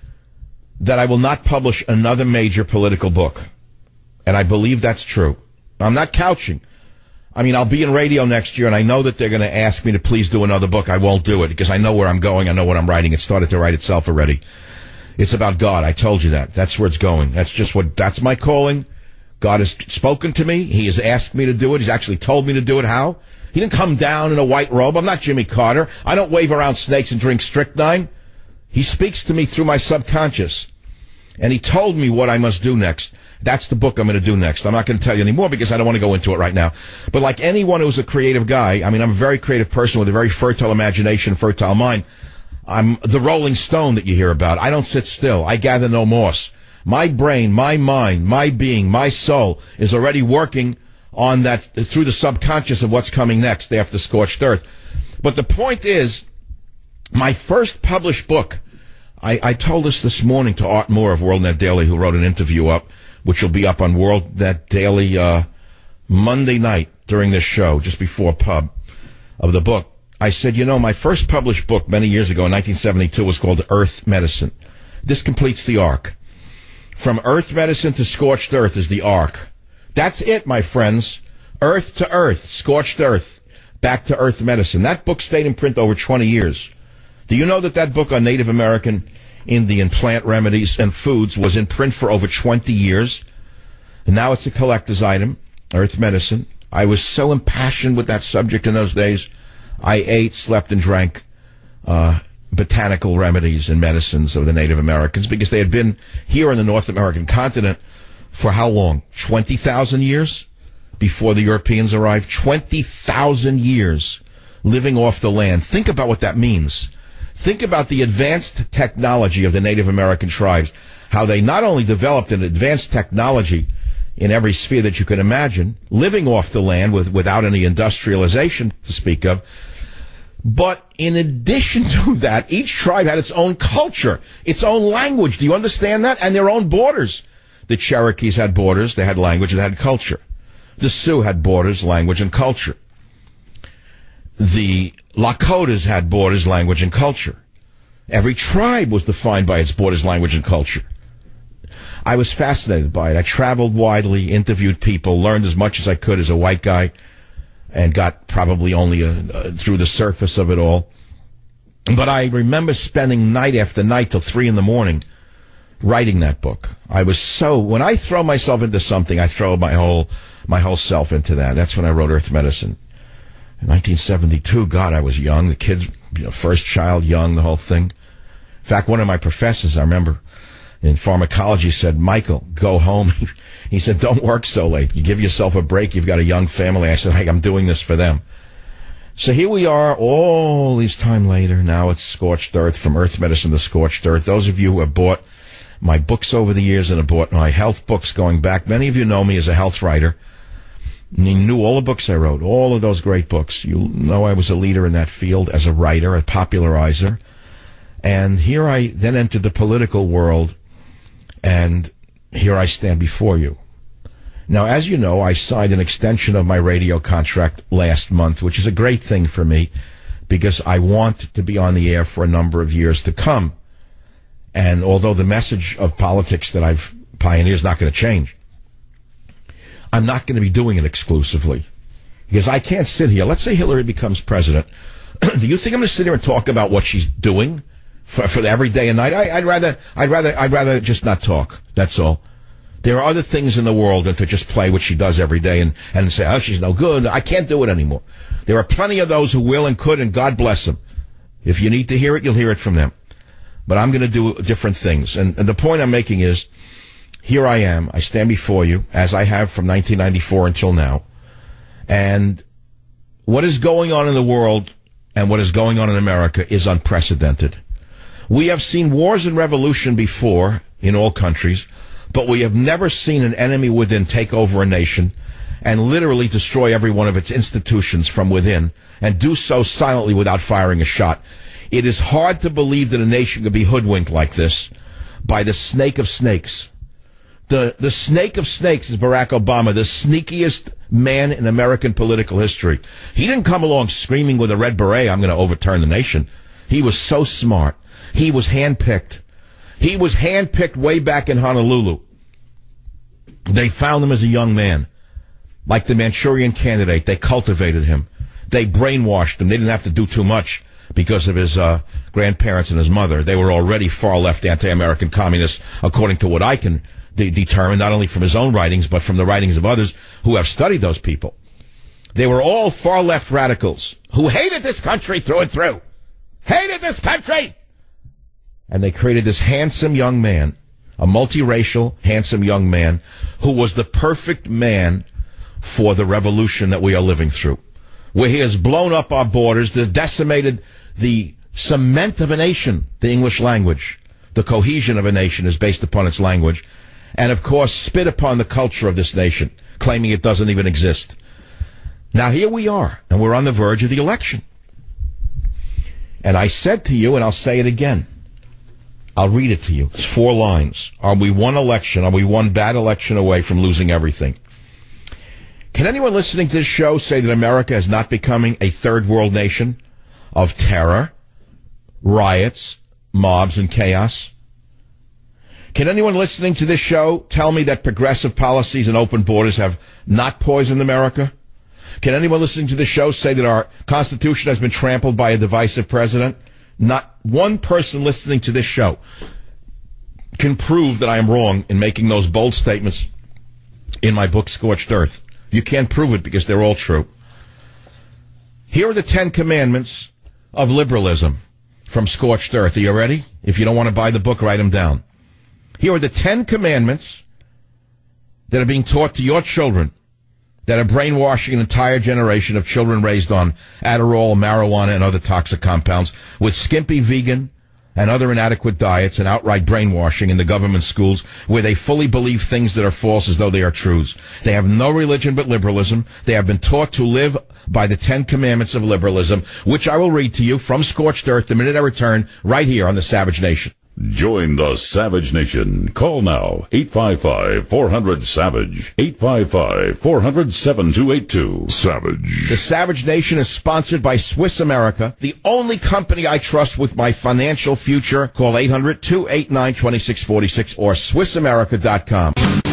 [SPEAKER 2] that I will not publish another major political book. And I believe that's true. I'm not couching. I mean, I'll be in radio next year, and I know that they're going to ask me to please do another book. I won't do it because I know where I'm going. I know what I'm writing. It started to write itself already. It's about God. I told you that. That's where it's going. That's just what, that's my calling. God has spoken to me. He has asked me to do it. He's actually told me to do it. How? He didn't come down in a white robe. I'm not Jimmy Carter. I don't wave around snakes and drink strychnine. He speaks to me through my subconscious. And he told me what I must do next. That's the book I'm going to do next. I'm not going to tell you anymore because I don't want to go into it right now. But like anyone who's a creative guy, I mean, I'm a very creative person with a very fertile imagination, fertile mind. I'm the Rolling Stone that you hear about. I don't sit still. I gather no moss. My brain, my mind, my being, my soul is already working on that through the subconscious of what's coming next after Scorched Earth. But the point is, my first published book, I, I told this this morning to Art Moore of WorldNet Daily, who wrote an interview up, which will be up on WorldNet Daily uh, Monday night during this show, just before pub of the book. I said, you know, my first published book many years ago in nineteen seventy-two was called Earth Medicine. This completes the arc. From Earth Medicine to Scorched Earth is the arc. That's it, my friends. Earth to Earth, Scorched Earth, back to Earth Medicine. That book stayed in print over twenty years. Do you know that that book on Native American Indian plant remedies and foods was in print for over twenty years? And now it's a collector's item, Earth Medicine. I was so impassioned with that subject in those days. I ate, slept, and drank uh, botanical remedies and medicines of the Native Americans because they had been here in the North American continent for how long? twenty thousand years before the Europeans arrived? twenty thousand years living off the land. Think about what that means. Think about the advanced technology of the Native American tribes, how they not only developed an advanced technology in every sphere that you can imagine, living off the land with, without any industrialization to speak of, but in addition to that, each tribe had its own culture, its own language. Do you understand that? And their own borders. The Cherokees had borders, they had language, and they had culture. The Sioux had borders, language, and culture. The Lakotas had borders, language, and culture. Every tribe was defined by its borders, language, and culture. I was fascinated by it. I traveled widely, interviewed people, learned as much as I could as a white guy, and got probably only a, a, through the surface of it all. But I remember spending night after night till three in the morning writing that book. I was so, when I throw myself into something, I throw my whole, my whole self into that. That's when I wrote Earth Medicine. In nineteen seventy-two, God, I was young. The kids, you know, first child, young, the whole thing. In fact, one of my professors, I remember, in pharmacology said, Michael, go home. He said, don't work so late. You give yourself a break. You've got a young family. I said, hey, I'm doing this for them. So here we are all this time later. Now it's Scorched Earth, from Earth Medicine to Scorched Earth. Those of you who have bought my books over the years and have bought my health books going back, many of you know me as a health writer. And you knew all the books I wrote, all of those great books. You know I was a leader in that field as a writer, a popularizer. And here I then entered the political world, and here I stand before you. Now, as you know, I signed an extension of my radio contract last month, which is a great thing for me because I want to be on the air for a number of years to come. And although the message of politics that I've pioneered is not going to change, I'm not going to be doing it exclusively because I can't sit here. Let's say Hillary becomes president. Do you think I'm going to sit here and talk about what she's doing for, for every day and night? I, I'd rather, I'd rather, I'd rather just not talk. That's all. There are other things in the world than to just play what she does every day and, and say, oh, she's no good. I can't do it anymore. There are plenty of those who will and could, and God bless them. If you need to hear it, you'll hear it from them. But I'm going to do different things. And, and the point I'm making is, here I am. I stand before you, as I have from nineteen ninety-four until now. And what is going on in the world and what is going on in America is unprecedented. We have seen wars and revolution before in all countries, but we have never seen an enemy within take over a nation and literally destroy every one of its institutions from within, and do so silently without firing a shot. It is hard to believe that a nation could be hoodwinked like this by the snake of snakes. The the snake of snakes is Barack Obama, the sneakiest man in American political history. He didn't come along screaming with a red beret, I'm going to overturn the nation. He was so smart. He was handpicked. He was handpicked way back in Honolulu. They found him as a young man. Like the Manchurian Candidate, they cultivated him. They brainwashed him. They didn't have to do too much because of his uh, grandparents and his mother. They were already far-left anti-American communists, according to what I can de- determine, not only from his own writings, but from the writings of others who have studied those people. They were all far-left radicals who hated this country through and through. Hated this country! And they created this handsome young man, a multiracial, handsome young man, who was the perfect man for the revolution that we are living through, where he has blown up our borders, decimated the cement of a nation, the English language. The cohesion of a nation is based upon its language, and of course spit upon the culture of this nation, claiming it doesn't even exist. Now here we are, and we're on the verge of the election. And I said to you, and I'll say it again, I'll read it to you. It's four lines. Are we one election, are we one bad election away from losing everything? Can anyone listening to this show say that America is not becoming a third world nation of terror, riots, mobs, and chaos? Can anyone listening to this show tell me that progressive policies and open borders have not poisoned America? Can anyone listening to this show say that our Constitution has been trampled by a divisive president? Not one person listening to this show can prove that I am wrong in making those bold statements in my book, Scorched Earth. You can't prove it because they're all true. Here are the Ten Commandments of liberalism from Scorched Earth. Are you ready? If you don't want to buy the book, write them down. Here are the Ten Commandments that are being taught to your children that are brainwashing an entire generation of children raised on Adderall, marijuana, and other toxic compounds with skimpy vegan and other inadequate diets and outright brainwashing in the government schools where they fully believe things that are false as though they are truths. They have no religion but liberalism. They have been taught to live by the Ten Commandments of liberalism, which I will read to you from Scorched Earth the minute I return right here on the Savage Nation.
[SPEAKER 1] Join the Savage Nation. Call now, eight five five, four hundred, SAVAGE, eight five five, four hundred, seven two eight two. Savage.
[SPEAKER 2] The Savage Nation is sponsored by Swiss America, the only company I trust with my financial future. Call eight hundred, two eight nine, two six four six or Swiss America dot com.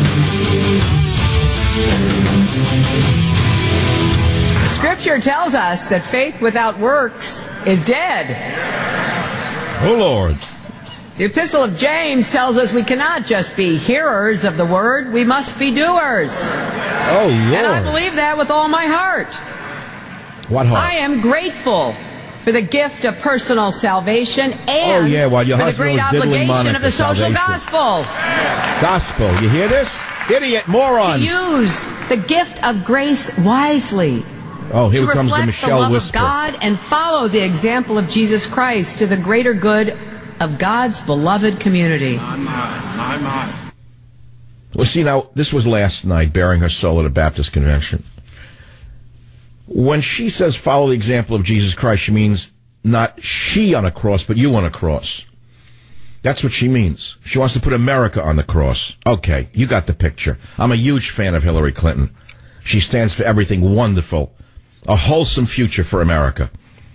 [SPEAKER 3] Scripture tells us that faith without works is dead.
[SPEAKER 2] Oh, Lord.
[SPEAKER 3] The Epistle of James tells us we cannot just be hearers of the word, we must be doers.
[SPEAKER 2] Oh, Lord.
[SPEAKER 3] And I believe that with all my heart.
[SPEAKER 2] What heart?
[SPEAKER 3] I am grateful for the gift of personal salvation and
[SPEAKER 2] oh, yeah, well, your
[SPEAKER 3] for the
[SPEAKER 2] husband
[SPEAKER 3] great
[SPEAKER 2] was diddling
[SPEAKER 3] obligation
[SPEAKER 2] Monica,
[SPEAKER 3] of the social
[SPEAKER 2] salvation.
[SPEAKER 3] gospel.
[SPEAKER 2] Gospel. You hear this? Idiot morons.
[SPEAKER 3] To use the gift of grace wisely.
[SPEAKER 2] Oh, here
[SPEAKER 3] to
[SPEAKER 2] comes the
[SPEAKER 3] reflect
[SPEAKER 2] Michelle
[SPEAKER 3] the love
[SPEAKER 2] Whisper.
[SPEAKER 3] of God and follow the example of Jesus Christ to the greater good of God's beloved community.
[SPEAKER 6] My, my, my, my.
[SPEAKER 2] Well, see, now, this was last night, bearing her soul at a Baptist convention. When she says follow the example of Jesus Christ, she means not she on a cross, but you on a cross. That's what she means. She wants to put America on the cross. Okay, you got the picture. I'm a huge fan of Hillary Clinton. She stands for everything wonderful. A wholesome future for America.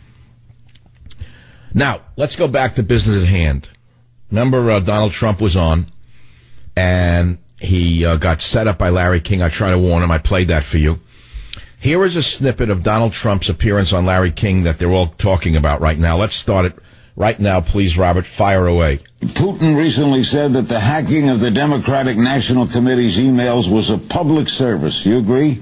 [SPEAKER 2] Now, let's go back to business at hand. Remember, uh, Donald Trump was on, and he uh, got set up by Larry King. I tried to warn him. I played that for you. Here is a snippet of Donald Trump's appearance on Larry King that they're all talking about right now. Let's start it right now, please, Robert. Fire away.
[SPEAKER 7] Putin recently said that the hacking of the Democratic National Committee's emails was a public service. You agree?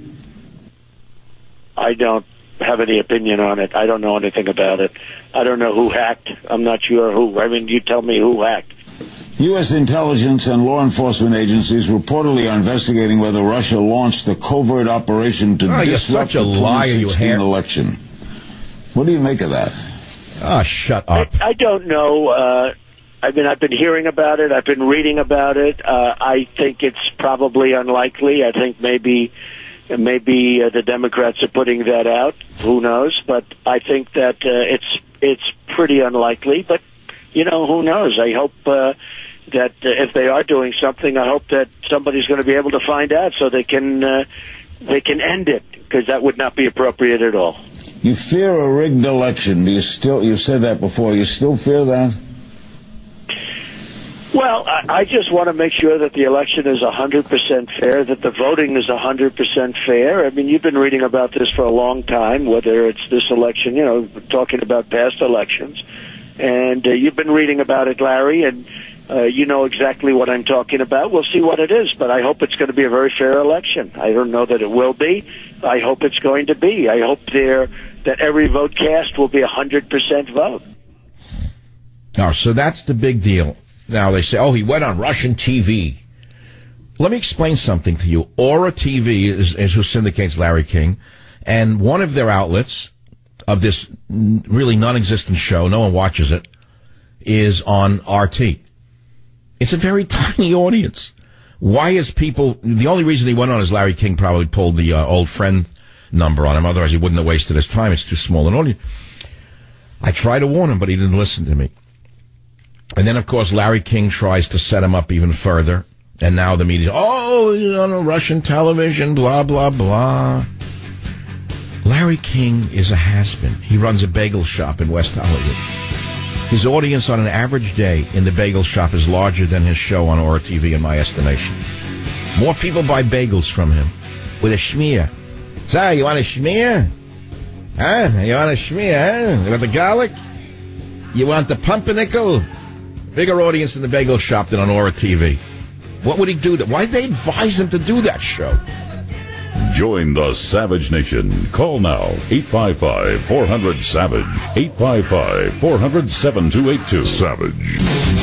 [SPEAKER 5] I don't have any opinion on it. I don't know anything about it. I don't know who hacked. I'm not sure who. I mean, you tell me who hacked.
[SPEAKER 7] U S intelligence and law enforcement agencies reportedly are investigating whether Russia launched a covert operation to
[SPEAKER 2] oh,
[SPEAKER 7] disrupt
[SPEAKER 2] the twenty sixteen
[SPEAKER 7] election. What do you make of that?
[SPEAKER 2] Ah, oh, shut up.
[SPEAKER 5] I, I don't know. Uh, I mean, I've been hearing about it. I've been reading about it. Uh, I think it's probably unlikely. I think maybe... Maybe uh, the Democrats are putting that out. Who knows? But I think that uh, it's it's pretty unlikely. But, you know, who knows? I hope uh, that uh, if they are doing something, I hope that somebody's going to be able to find out so they can uh, they can end it, because that would not be appropriate at all.
[SPEAKER 7] You fear a rigged election. Do you still? You said that before. You still fear that?
[SPEAKER 5] Well, I, I just want to make sure that the election is one hundred percent fair, that the voting is one hundred percent fair. I mean, you've been reading about this for a long time, whether it's this election, you know, talking about past elections. And uh, you've been reading about it, Larry, and uh, you know exactly what I'm talking about. We'll see what it is, but I hope it's going to be a very fair election. I don't know that it will be. I hope it's going to be. I hope there that every vote cast will be a one hundred percent vote.
[SPEAKER 2] Oh, so that's the big deal. Now, they say, oh, he went on Russian T V. Let me explain something to you. Aura T V is, is who syndicates Larry King, and one of their outlets of this really non-existent show, no one watches it, is on R T. It's a very tiny audience. Why is people... The only reason he went on is Larry King probably pulled the uh, old friend number on him. Otherwise, he wouldn't have wasted his time. It's too small an audience. I tried to warn him, but he didn't listen to me. And then, of course, Larry King tries to set him up even further. And now the media, oh, you're on a Russian television, blah, blah, blah. Larry King is a has-been. He runs a bagel shop in West Hollywood. His audience on an average day in the bagel shop is larger than his show on Aura T V, in my estimation. More people buy bagels from him with a schmear. So, you want a schmear? Huh? You want a schmear, huh? You want the garlic? You want the pumpernickel? Bigger audience in the bagel shop than on Aura T V. What would he do? That? Why'd they advise him to do that show?
[SPEAKER 1] Join the Savage Nation. Call now, eight five five, four hundred, SAVAGE, eight five five, four hundred, seven two eight two. Savage.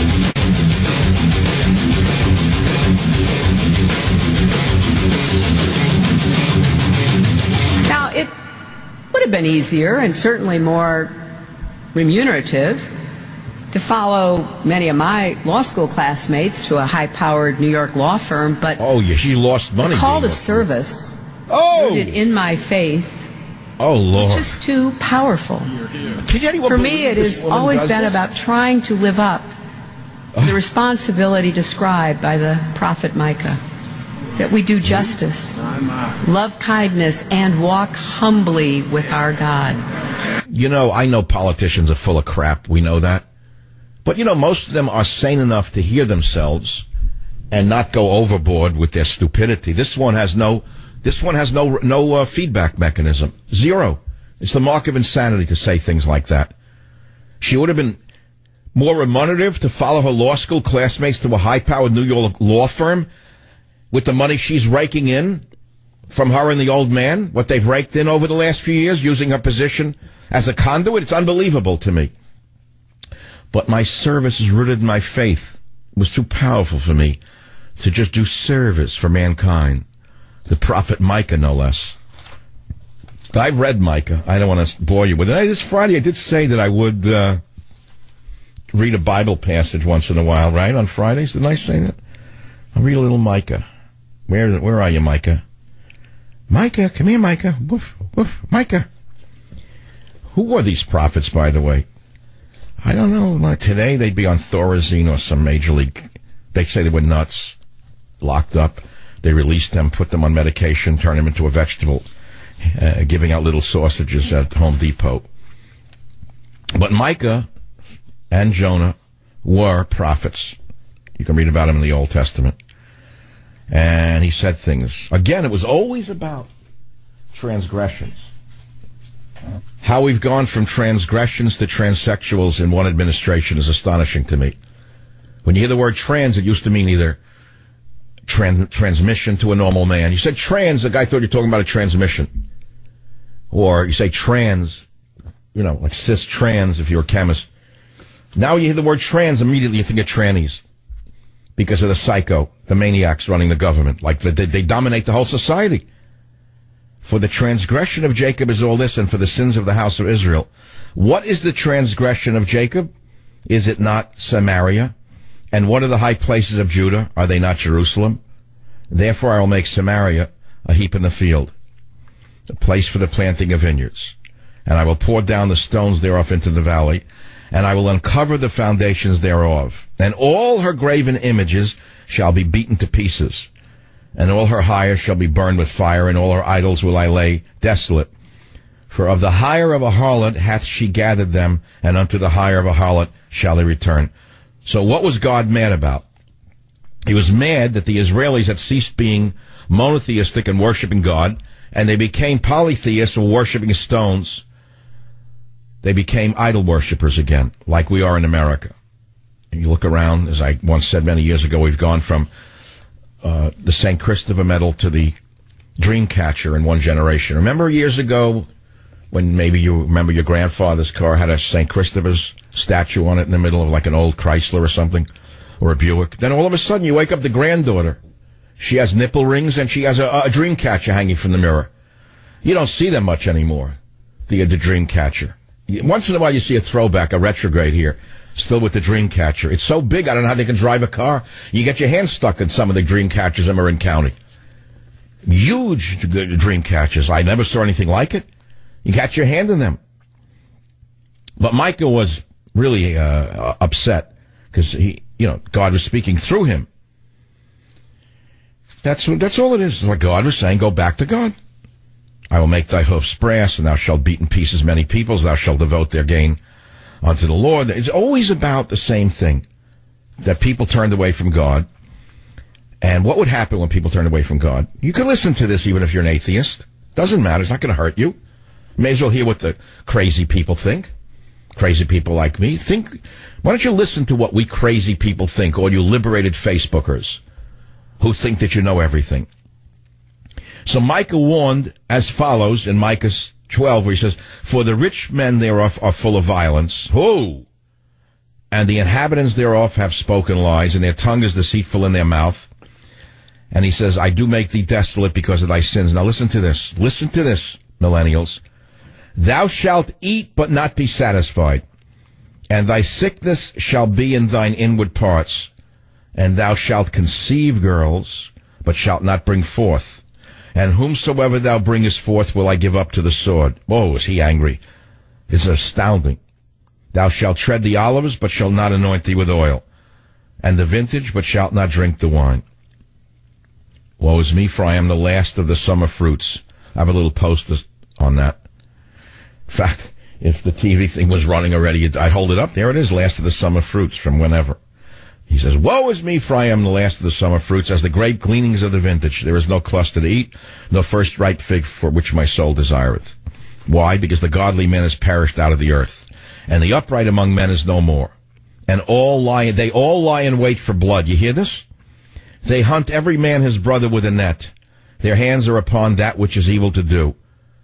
[SPEAKER 3] Now, it would have been easier and certainly more remunerative to follow many of my law school classmates to a high-powered New York law firm, but
[SPEAKER 2] oh, yeah, she lost money.
[SPEAKER 3] The call to service,
[SPEAKER 2] oh.
[SPEAKER 3] rooted in my faith,
[SPEAKER 2] oh Lord,
[SPEAKER 3] it's just too powerful. For me, it has always been
[SPEAKER 2] this?
[SPEAKER 3] about trying to live up to
[SPEAKER 2] oh.
[SPEAKER 3] the responsibility described by the prophet Micah, that we do justice, love kindness, and walk humbly with our God.
[SPEAKER 2] You know, I know politicians are full of crap. We know that. But, you know, most of them are sane enough to hear themselves and not go overboard with their stupidity. This one has no, this one has no, no uh, feedback mechanism. Zero. It's the mark of insanity to say things like that. She would have been more remunerative to follow her law school classmates to a high-powered New York law firm with the money she's raking in from her and the old man, what they've raked in over the last few years, using her position as a conduit. It's unbelievable to me. But my service is rooted in my faith. It was too powerful for me to just do service for mankind. The prophet Micah, no less. I've read Micah. I don't want to bore you with it. This Friday I did say that I would uh, read a Bible passage once in a while, right? On Fridays. Didn't I say that? I'll read a little Micah. Where, where are you, Micah? Micah, come here, Micah. Woof, woof, Micah. Who are these prophets, by the way? I don't know. Like today, they'd be on Thorazine or some major league. They say they were nuts, locked up. They released them, put them on medication, turned them into a vegetable, uh, giving out little sausages at Home Depot. But Micah and Jonah were prophets. You can read about them in the Old Testament. And he said things. Again, it was always about transgressions. How we've gone from transgressions to transsexuals in one administration is astonishing to me. When you hear the word trans, it used to mean either trans- transmission to a normal man. You said trans, the guy thought you were talking about a transmission. Or you say trans, you know, like cis trans if you're a chemist. Now you hear the word trans, immediately you think of trannies. Because of the psycho, the maniacs running the government. Like they, they dominate the whole society. For the transgression of Jacob is all this, and for the sins of the house of Israel. What is the transgression of Jacob? Is it not Samaria? And what are the high places of Judah? Are they not Jerusalem? Therefore I will make Samaria a heap in the field, a place for the planting of vineyards. And I will pour down the stones thereof into the valley, and I will uncover the foundations thereof. And all her graven images shall be beaten to pieces. And all her hire shall be burned with fire, and all her idols will I lay desolate. For of the hire of a harlot hath she gathered them, and unto the hire of a harlot shall they return. So what was God mad about? He was mad that the Israelis had ceased being monotheistic and worshiping God, and they became polytheists and worshiping stones. They became idol worshippers again, like we are in America. And you look around, as I once said many years ago, we've gone from Uh, the Saint Christopher medal to the Dreamcatcher in one generation. Remember years ago when maybe you remember your grandfather's car had a Saint Christopher's statue on it in the middle of like an old Chrysler or something, or a Buick? Then all of a sudden you wake up the granddaughter. She has nipple rings and she has a, a Dreamcatcher hanging from the mirror. You don't see them much anymore, the, the Dreamcatcher. Once in a while you see a throwback, a retrograde here. Still with the Dreamcatcher. It's so big, I don't know how they can drive a car. You get your hand stuck in some of the Dreamcatchers in Marin County. Huge Dreamcatchers. I never saw anything like it. You got your hand in them. But Micah was really uh, upset because he, you know, God was speaking through him. That's that's all it is. Like God was saying, go back to God. I will make thy hoofs brass, and thou shalt beat in pieces many peoples. Thou shalt devote their gain unto the Lord. It's always about the same thing, that people turned away from God. And what would happen when people turned away from God? You can listen to this even if you're an atheist. Doesn't matter. It's not going to hurt you. You may as well hear what the crazy people think. Crazy people like me. Think. Why don't you listen to what we crazy people think, all you liberated Facebookers? who think that you know everything. So Micah warned as follows in Micah twelve, where he says, "For the rich men thereof are full of violence." Who? "And the inhabitants thereof have spoken lies, and their tongue is deceitful in their mouth." And he says, "I do make thee desolate because of thy sins." Now listen to this. Listen to this, millennials. "Thou shalt eat, but not be satisfied. And thy sickness shall be in thine inward parts. And thou shalt conceive girls, but shalt not bring forth. And whomsoever thou bringest forth will I give up to the sword." Whoa, is he angry? It's astounding. "Thou shalt tread the olives, but shalt not anoint thee with oil. And the vintage, but shalt not drink the wine. Woe is me, for I am the last of the summer fruits." I have a little post on that. In fact, if the T V thing was running already, I'd hold it up. There it is, last of the summer fruits from whenever. He says, "Woe is me, for I am the last of the summer fruits, as the grape gleanings of the vintage. There is no cluster to eat, no first ripe fig for which my soul desireth." Why? Because the godly man is perished out of the earth, and the upright among men is no more. And all lie, they all lie in wait for blood. You hear this? "They hunt every man his brother with a net. Their hands are upon that which is evil to do."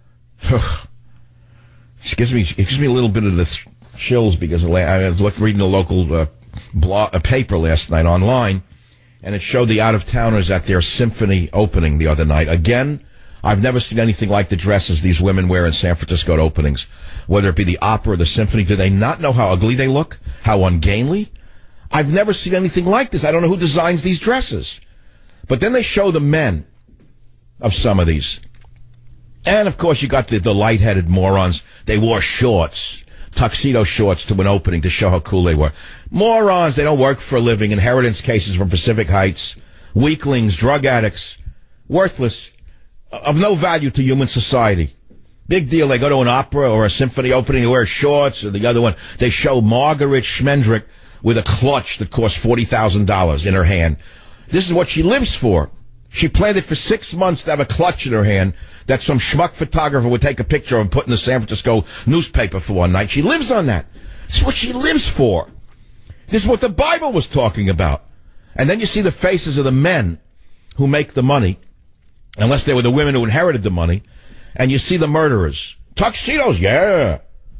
[SPEAKER 2] It gives me, it gives me a little bit of the th- chills because I was reading a local uh, blog, a paper last night online, and it showed the out-of-towners at their symphony opening the other night. Again, I've never seen anything like the dresses these women wear in San Francisco at openings, whether it be the opera or the symphony. Do they not know how ugly they look? How ungainly? I've never seen anything like this. I don't know who designs these dresses. But then they show the men of some of these. And, of course, you got the, the light-headed morons. They wore shorts, tuxedo shorts to an opening to show how cool they were. Morons, they don't work for a living. Inheritance cases from Pacific Heights. Weaklings, drug addicts. Worthless. Of no value to human society. Big deal. They go to an opera or a symphony opening, they wear shorts, or the other one, they show Margaret Schmendrick with a clutch that costs forty thousand dollars in her hand. This is what she lives for. She planned it for six months to have a clutch in her hand that some schmuck photographer would take a picture of and put in the San Francisco newspaper for one night. She lives on that. This is what she lives for. This is what the Bible was talking about. And then you see the faces of the men who make the money, unless they were the women who inherited the money, and you see the murderers. Tuxedos, yeah.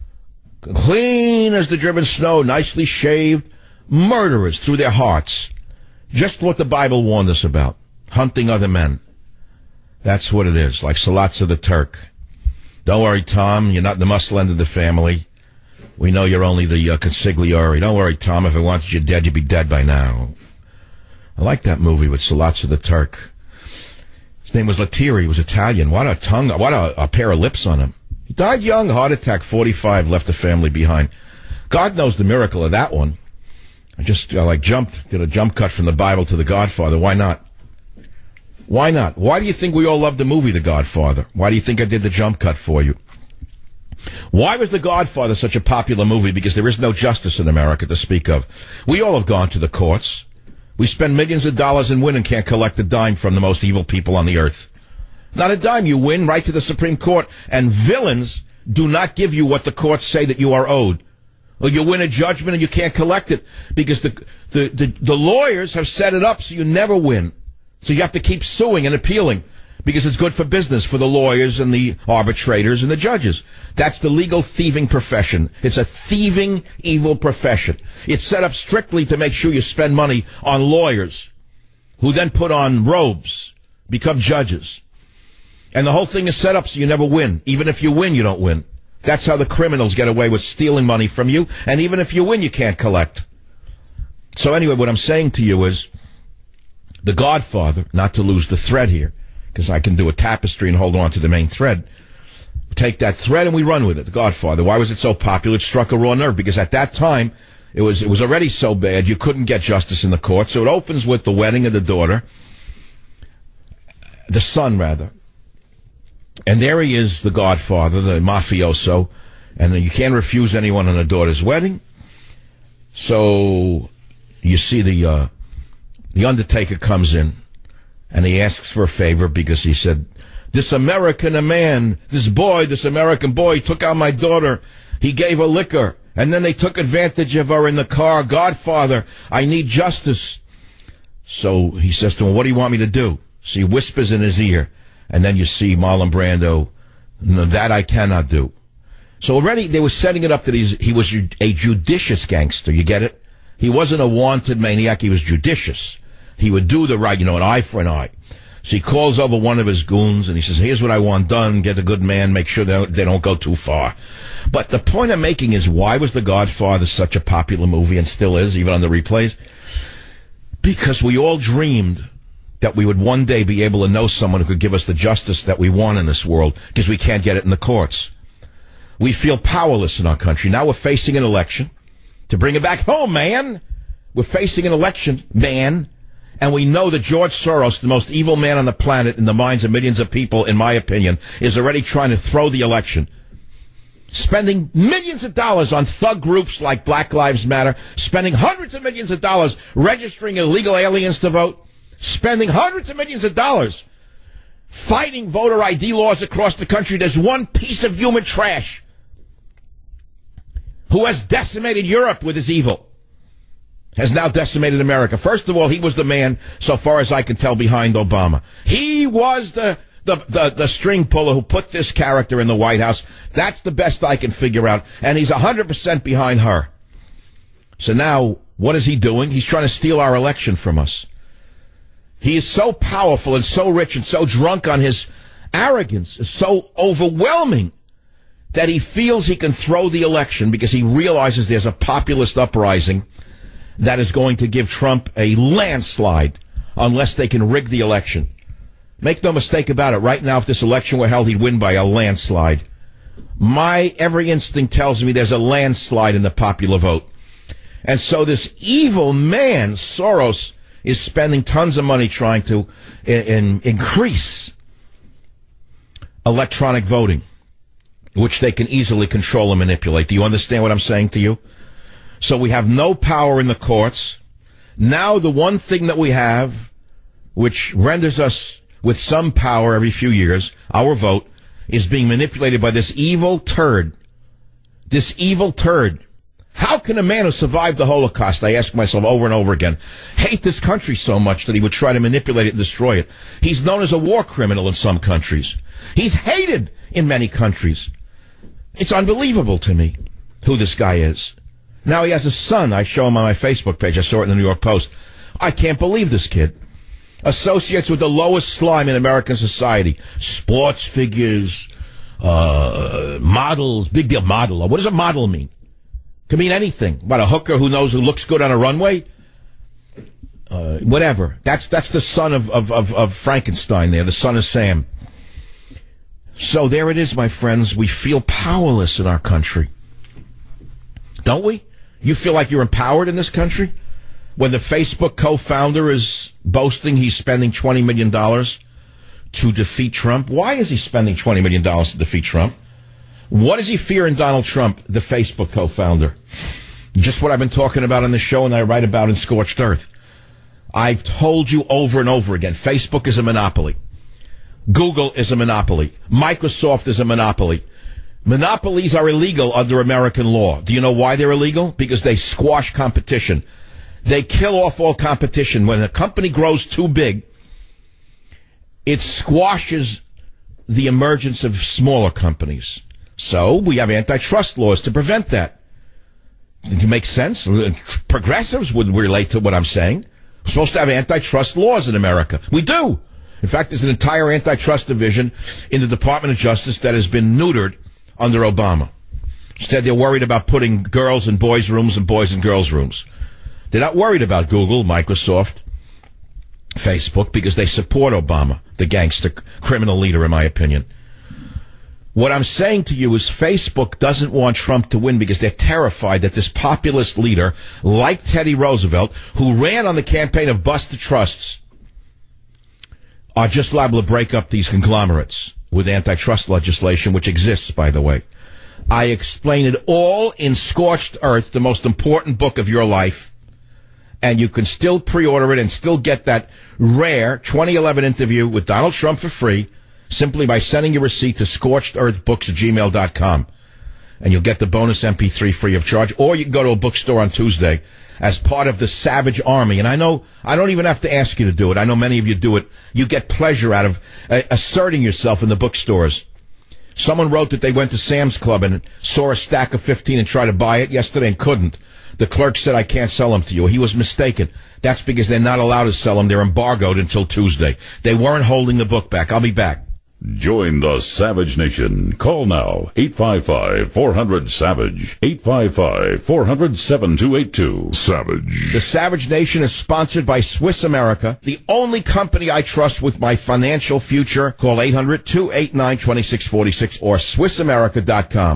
[SPEAKER 2] Clean as the driven snow, nicely shaved. Murderers through their hearts. Just what the Bible warned us about. Hunting other men. That's what it is, like Salatsa the Turk. Don't worry, Tom, you're not the muscle end of the family. We know you're only the uh, consigliere. Don't worry, Tom, if I wanted you dead, you'd be dead by now. I like that movie with Salatsa the Turk. His name was Lettieri. He was Italian. What a tongue, what a, a pair of lips on him. He died young, heart attack, forty-five, left the family behind. God knows the miracle of that one. I just, uh, like, jumped, did a jump cut from the Bible to The Godfather. Why not? Why not? Why do you think we all love the movie The Godfather? Why do you think I did the jump cut for you? Why was The Godfather such a popular movie? Because there is no justice in America to speak of. We all have gone to the courts. We spend millions of dollars and win and can't collect a dime from the most evil people on the earth. Not a dime. You win right to the Supreme Court. And villains do not give you what the courts say that you are owed. Or you win a judgment and you can't collect it because the, the, the, the lawyers have set it up so you never win. So you have to keep suing and appealing because it's good for business for the lawyers and the arbitrators and the judges. That's the legal thieving profession. It's a thieving, evil profession. It's set up strictly to make sure you spend money on lawyers who then put on robes, become judges. And the whole thing is set up so you never win. Even if you win, you don't win. That's how the criminals get away with stealing money from you. And even if you win, you can't collect. So anyway, what I'm saying to you is, The Godfather, not to lose the thread here, because I can do a tapestry and hold on to the main thread. Take that thread and we run with it. The Godfather. Why was it so popular? It struck a raw nerve because at that time it was it was already so bad you couldn't get justice in the court. So it opens with the wedding of the daughter, the son rather, and there he is, the Godfather, the mafioso, and you can't refuse anyone on a daughter's wedding. So you see the. Uh, The Undertaker comes in, and he asks for a favor because he said, this American a man, this boy, this American boy took out my daughter. He gave her liquor, and then they took advantage of her in the car. Godfather, I need justice. So he says to him, what do you want me to do? So he whispers in his ear, and then you see Marlon Brando, no, that I cannot do. So already they were setting it up that he's, he was a judicious gangster, you get it? He wasn't a wanted maniac, he was judicious. He would do the right, you know, an eye for an eye. So he calls over one of his goons and he says, here's what I want done, get a good man, make sure they don't, they don't go too far. But the point I'm making is, why was The Godfather such a popular movie, and still is, even on the replays? Because we all dreamed that we would one day be able to know someone who could give us the justice that we want in this world, because we can't get it in the courts. We feel powerless in our country. Now we're facing an election to bring it back home, man. We're facing an election, man. And we know that George Soros, the most evil man on the planet in the minds of millions of people, in my opinion, is already trying to throw the election. Spending millions of dollars on thug groups like Black Lives Matter, spending hundreds of millions of dollars registering illegal aliens to vote, spending hundreds of millions of dollars fighting voter I D laws across the country. There's one piece of human trash who has decimated Europe with his evil, has now decimated America. First of all, he was the man, so far as I can tell, behind Obama. He was the, the, the, the string puller who put this character in the White House. That's the best I can figure out. And he's one hundred percent behind her. So now, what is he doing? He's trying to steal our election from us. He is so powerful and so rich and so drunk on his arrogance, is so overwhelming, that he feels he can throw the election because he realizes there's a populist uprising that is going to give Trump a landslide unless they can rig the election. Make no mistake about it. Right now, if this election were held, he'd win by a landslide. My every instinct tells me there's a landslide in the popular vote. And so this evil man, Soros, is spending tons of money trying to in, in, increase electronic voting, which they can easily control and manipulate. Do you understand what I'm saying to you? So we have no power in the courts. Now the one thing that we have, which renders us with some power every few years, our vote, is being manipulated by this evil turd. This evil turd. How can a man who survived the Holocaust, I ask myself over and over again, hate this country so much that he would try to manipulate it and destroy it? He's known as a war criminal in some countries. He's hated in many countries. It's unbelievable to me who this guy is. Now he has a son. I show him on my Facebook page. I saw it in the New York Post. I can't believe this kid. Associates with the lowest slime in American society. Sports figures, uh, models, big deal model. What does a model mean? Could mean anything. What, a hooker who knows who looks good on a runway? Uh, whatever. That's that's the son of, of, of, of Frankenstein there, the son of Sam. So there it is, my friends. We feel powerless in our country. Don't we? You feel like you're empowered in this country? When the Facebook co-founder is boasting he's spending twenty million dollars to defeat Trump. Why is he spending twenty million dollars to defeat Trump? What does he fear in Donald Trump, the Facebook co-founder? Just what I've been talking about on the show and I write about in Scorched Earth. I've told you over and over again, Facebook is a monopoly. Google is a monopoly. Microsoft is a monopoly. Monopolies are illegal under American law. Do you know why they're illegal? Because they squash competition. They kill off all competition. When a company grows too big, it squashes the emergence of smaller companies. So we have antitrust laws to prevent that. It makes sense. Progressives would relate to what I'm saying. We're supposed to have antitrust laws in America. We do. In fact, there's an entire antitrust division in the Department of Justice that has been neutered under Obama. Instead, they're worried about putting girls in boys' rooms and boys in girls' rooms. They're not worried about Google, Microsoft, Facebook, because they support Obama, the gangster criminal leader, in my opinion. What I'm saying to you is Facebook doesn't want Trump to win because they're terrified that this populist leader, like Teddy Roosevelt, who ran on the campaign of bust the trusts, are just liable to break up these conglomerates with antitrust legislation, which exists, by the way. I explain it all in Scorched Earth, the most important book of your life, and you can still pre-order it and still get that rare twenty eleven interview with Donald Trump for free, simply by sending your receipt to scorched earth books at gmail dot com. and you'll get the bonus M P three free of charge. Or you can go to a bookstore on Tuesday as part of the Savage Army. And I know I don't even have to ask you to do it. I know many of you do it. You get pleasure out of uh, asserting yourself in the bookstores. Someone wrote that they went to Sam's Club and saw a stack of fifteen and tried to buy it yesterday and couldn't. The clerk said, I can't sell them to you. He was mistaken. That's because they're not allowed to sell them. They're embargoed until Tuesday. They weren't holding the book back. I'll be back.
[SPEAKER 1] Join the Savage Nation. Call now, eight five five, four hundred, SAVAGE, eight five five, four hundred, seven two eight two. Savage.
[SPEAKER 2] The Savage Nation is sponsored by Swiss America, the only company I trust with my financial future. Call eight hundred, two eight nine, two six four six or Swiss America dot com.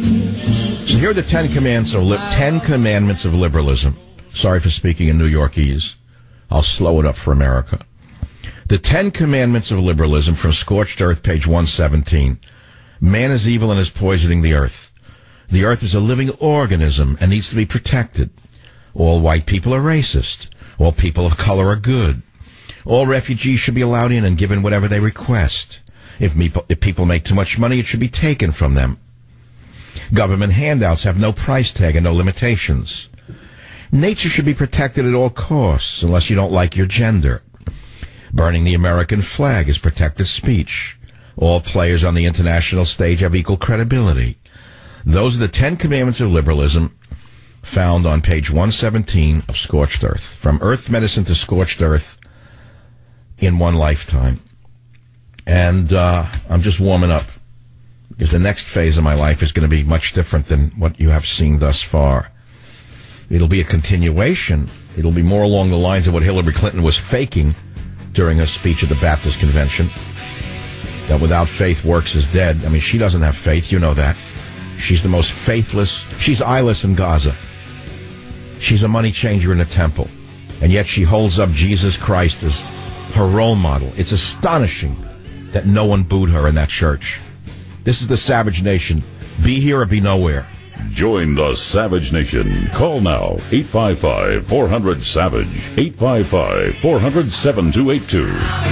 [SPEAKER 2] So here are the Ten Commandments of, li- Ten Commandments of Liberalism. Sorry for speaking in New Yorkese. I'll slow it up for America. The Ten Commandments of Liberalism from Scorched Earth, page one seventeen. Man is evil and is poisoning the earth. The earth is a living organism and needs to be protected. All white people are racist. All people of color are good. All refugees should be allowed in and given whatever they request. If, me- if people make too much money, it should be taken from them. Government handouts have no price tag and no limitations. Nature should be protected at all costs, unless you don't like your gender. Burning the American flag is protected speech. All players on the international stage have equal credibility. Those are the Ten Commandments of Liberalism found on page one seventeen of Scorched Earth. From Earth Medicine to Scorched Earth in one lifetime. And uh, I'm just warming up, because the next phase of my life is going to be much different than what you have seen thus far. It'll be a continuation. It'll be more along the lines of what Hillary Clinton was faking during her speech at the Baptist Convention, that without faith works is dead. I mean, she doesn't have faith. You know that. She's the most faithless. She's eyeless in Gaza. She's a money changer in a temple. And yet she holds up Jesus Christ as her role model. It's astonishing that no one booed her in that church. This is the Savage Nation. Be here or be nowhere.
[SPEAKER 1] Join the Savage Nation. Call now, eight five five, four hundred, SAVAGE, eight five five, four hundred, seven two eight two.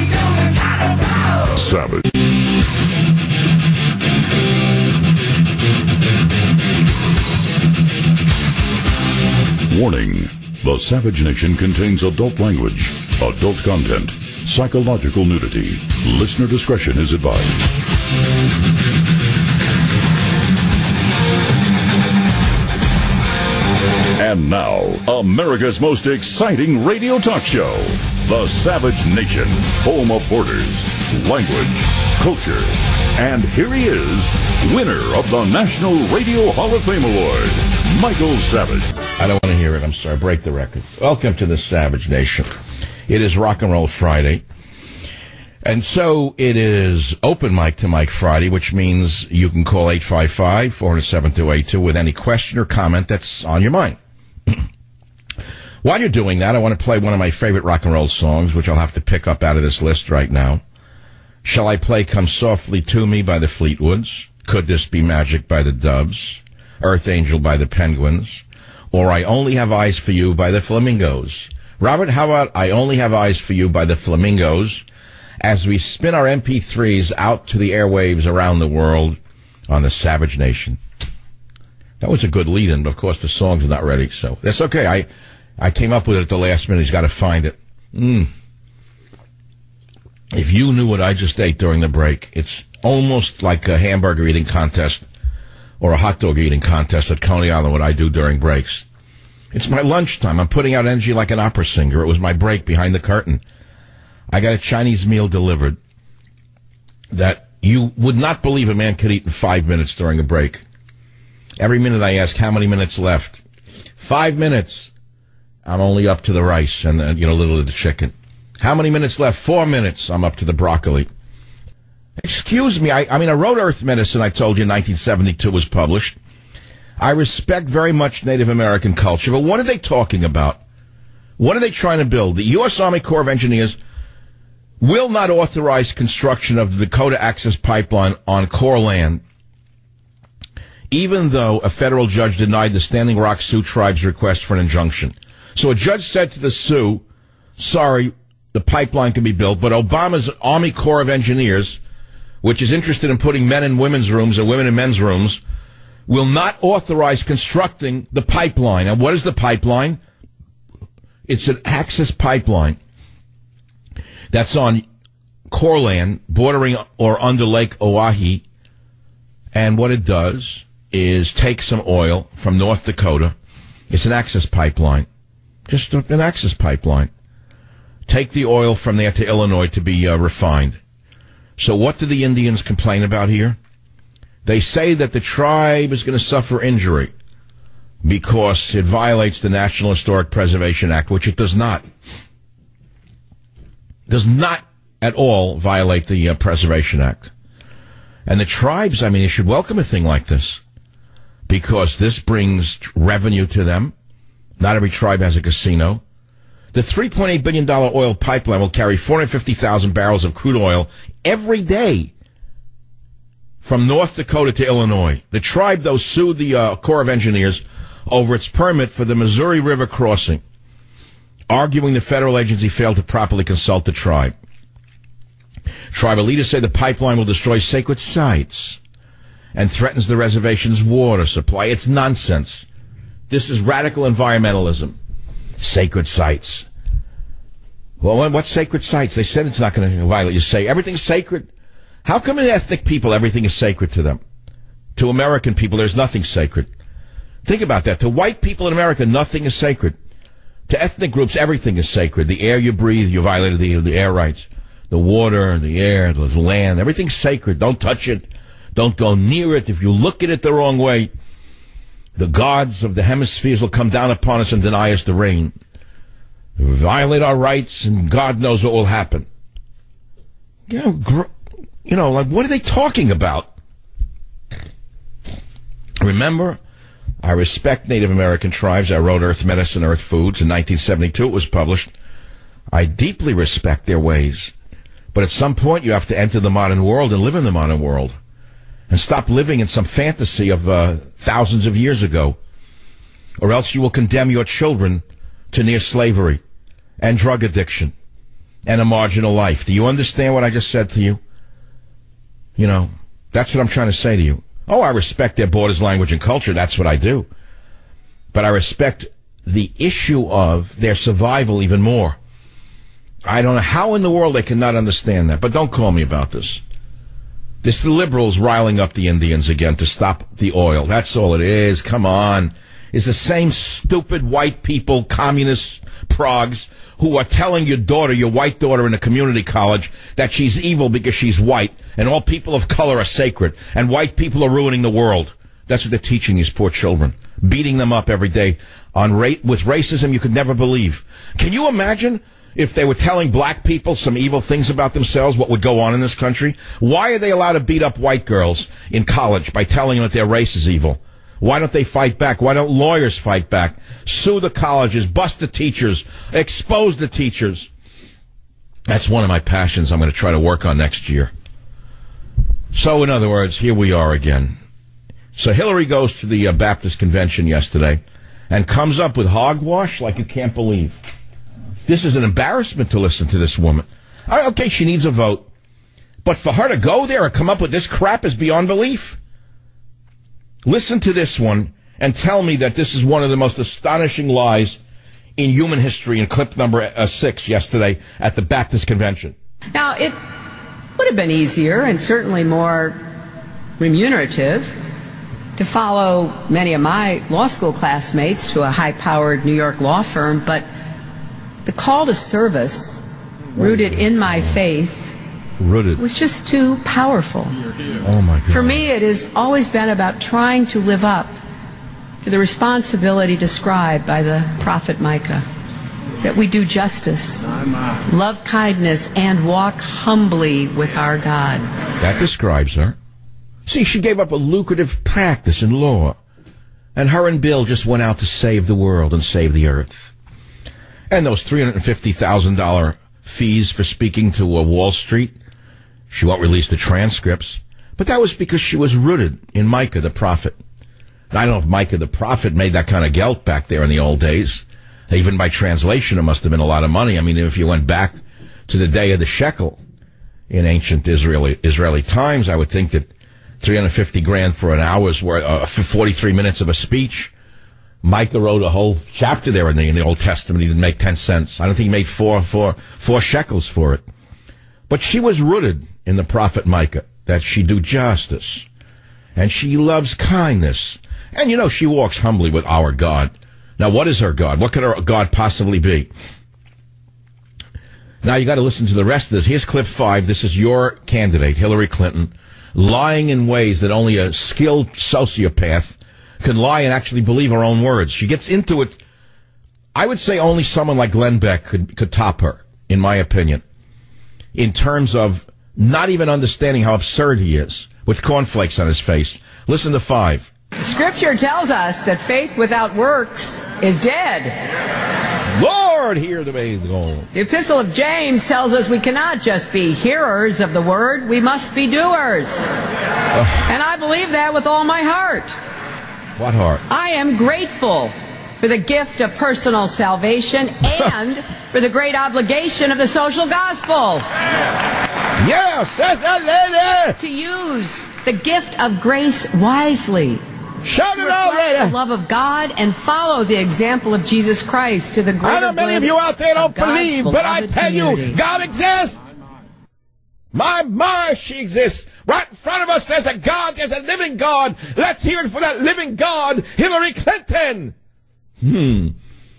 [SPEAKER 1] Savage. Warning. The Savage Nation contains adult language, adult content, psychological nudity. Listener discretion is advised. And now, America's most exciting radio talk show, The Savage Nation, home of borders, language, culture. And here he is, winner of the National Radio Hall of Fame Award, Michael Savage.
[SPEAKER 2] I don't want to hear it. I'm sorry. Break the record. Welcome to the Savage Nation. It is Rock and Roll Friday. And so it is Open Mic to Mike Friday, which means you can call eight five five, four hundred, seven two eight two with any question or comment that's on your mind. While you're doing that, I want to play one of my favorite rock and roll songs, which I'll have to pick up out of this list right now. Shall I play Come Softly to Me by the Fleetwoods? Could This Be Magic by the Doves? Earth Angel by the Penguins? Or I Only Have Eyes for You by the Flamingos? Robert, how about I Only Have Eyes for You by the Flamingos as we spin our M P threes out to the airwaves around the world on the Savage Nation? That was a good lead-in, but of course the song's not ready, so that's okay. I I came up with it at the last minute. He's got to find it. Mm. If you knew what I just ate during the break, it's almost like a hamburger eating contest or a hot dog eating contest at Coney Island, what I do during breaks. It's my lunchtime. I'm putting out energy like an opera singer. It was my break behind the curtain. I got a Chinese meal delivered that you would not believe a man could eat in five minutes during a break. Every minute I ask, how many minutes left? Five minutes. I'm only up to the rice and, uh, you know, a little of the chicken. How many minutes left? Four minutes. I'm up to the broccoli. Excuse me. I, I mean, I wrote Earth Medicine, I told you, in nineteen seventy-two was published. I respect very much Native American culture, but what are they talking about? What are they trying to build? The U S Army Corps of Engineers will not authorize construction of the Dakota Access Pipeline on Corps land, even though a federal judge denied the Standing Rock Sioux tribe's request for an injunction. So a judge said to the Sioux, sorry, the pipeline can be built, but Obama's Army Corps of Engineers, which is interested in putting men in women's rooms and women in men's rooms, will not authorize constructing the pipeline. And what is the pipeline? It's an access pipeline that's on core land bordering or under Lake Oahe. And what it does is take some oil from North Dakota. It's an access pipeline. Just an access pipeline. Take the oil from there to Illinois to be uh, refined. So what do the Indians complain about here? They say that the tribe is going to suffer injury because it violates the National Historic Preservation Act, which it does not. Does not at all violate the uh, Preservation Act. And the tribes, I mean, they should welcome a thing like this because this brings revenue to them. Not every tribe has a casino. The three point eight billion dollars oil pipeline will carry four hundred fifty thousand barrels of crude oil every day from North Dakota to Illinois. The tribe, though, sued the uh, Corps of Engineers over its permit for the Missouri River crossing, arguing the federal agency failed to properly consult the tribe. Tribal leaders say the pipeline will destroy sacred sites and threatens the reservation's water supply. It's nonsense. This is radical environmentalism. Sacred sites. Well, what sacred sites? They said it's not going to violate. You say everything's sacred. How come in ethnic people everything is sacred to them? To American people, there's nothing sacred. Think about that. To white people in America, nothing is sacred. To ethnic groups, everything is sacred. The air you breathe, you violated the, the air rights. The water, the air, the land, everything's sacred. Don't touch it. Don't go near it. If you look at it the wrong way, the gods of the hemispheres will come down upon us and deny us the rain. We violate our rights, and God knows what will happen. You know, gr- you know, like, what are they talking about? Remember, I respect Native American tribes. I wrote Earth Medicine, Earth Foods. In nineteen seventy-two, it was published. I deeply respect their ways. But at some point, you have to enter the modern world and live in the modern world. And stop living in some fantasy of uh, thousands of years ago. Or else you will condemn your children to near slavery and drug addiction and a marginal life. Do you understand what I just said to you? You know, that's what I'm trying to say to you. Oh, I respect their borders, language, and culture. That's what I do. But I respect the issue of their survival even more. I don't know how in the world they cannot understand that. But don't call me about this. This the liberals riling up the Indians again to stop the oil. That's all it is. Come on. It's the same stupid white people, communist progs, who are telling your daughter, your white daughter in a community college, that she's evil because she's white, and all people of color are sacred, and white people are ruining the world. That's what they're teaching these poor children. Beating them up every day on ra- with racism you could never believe. Can you imagine if they were telling black people some evil things about themselves, what would go on in this country? Why are they allowed to beat up white girls in college by telling them that their race is evil? Why don't they fight back? Why don't lawyers fight back? Sue the colleges, bust the teachers, expose the teachers. That's one of my passions I'm going to try to work on next year. So, in other words, here we are again. So Hillary goes to the uh, Baptist convention yesterday and comes up with hogwash like you can't believe. This is an embarrassment to listen to this woman. All right, okay, she needs a vote. But for her to go there and come up with this crap is beyond belief. Listen to this one and tell me that this is one of the most astonishing lies in human history in clip number uh, six yesterday at the Baptist convention.
[SPEAKER 3] Now, it would have been easier and certainly more remunerative to follow many of my law school classmates to a high-powered New York law firm, but the call to service, rooted in my faith,
[SPEAKER 2] Rooted.
[SPEAKER 3] was just too powerful.
[SPEAKER 2] Oh, my God.
[SPEAKER 3] For me, it has always been about trying to live up to the responsibility described by the prophet Micah, that we do justice, love kindness, and walk humbly with our God.
[SPEAKER 2] That describes her. See, she gave up a lucrative practice in law, and her and Bill just went out to save the world and save the earth. And those three hundred fifty thousand dollars fees for speaking to uh, Wall Street, she won't release the transcripts, but that was because she was rooted in Micah the prophet. I don't know if Micah the prophet made that kind of gelt back there in the old days. Even by translation, it must have been a lot of money. I mean, if you went back to the day of the shekel in ancient Israeli, Israeli times, I would think that three hundred fifty grand for an hour's worth, uh, forty-three minutes of a speech. Micah wrote a whole chapter there in the, in the Old Testament. He didn't make ten cents. I don't think he made four, four, four shekels for it. But she was rooted in the prophet Micah, that she do justice. And she loves kindness. And, you know, she walks humbly with our God. Now, what is her God? What could her God possibly be? Now, you got to listen to the rest of this. Here's clip five. This is your candidate, Hillary Clinton, lying in ways that only a skilled sociopath can lie and actually believe her own words. She gets into it. I would say only someone like Glenn Beck could, could top her, in my opinion, in terms of not even understanding how absurd he is, with cornflakes on his face. Listen to five.
[SPEAKER 3] Scripture tells us that faith without works is dead.
[SPEAKER 2] Lord, hear the maid go.
[SPEAKER 3] The Epistle of James tells us we cannot just be hearers of the word, we must be doers. Uh, and I believe that with all my heart.
[SPEAKER 2] What heart?
[SPEAKER 3] I am grateful for the gift of personal salvation and for the great obligation of the social gospel.
[SPEAKER 2] Yes, that's that lady.
[SPEAKER 3] To use the gift of grace wisely.
[SPEAKER 2] Shout it out, lady.
[SPEAKER 3] The love of God and follow the example of Jesus Christ to the greater
[SPEAKER 2] I know many of you out there don't believe, but I tell
[SPEAKER 3] community.
[SPEAKER 2] you, God exists. My, my, she exists. Right in front of us, there's a God, there's a living God. Let's hear it for that living God, Hillary Clinton. Hmm.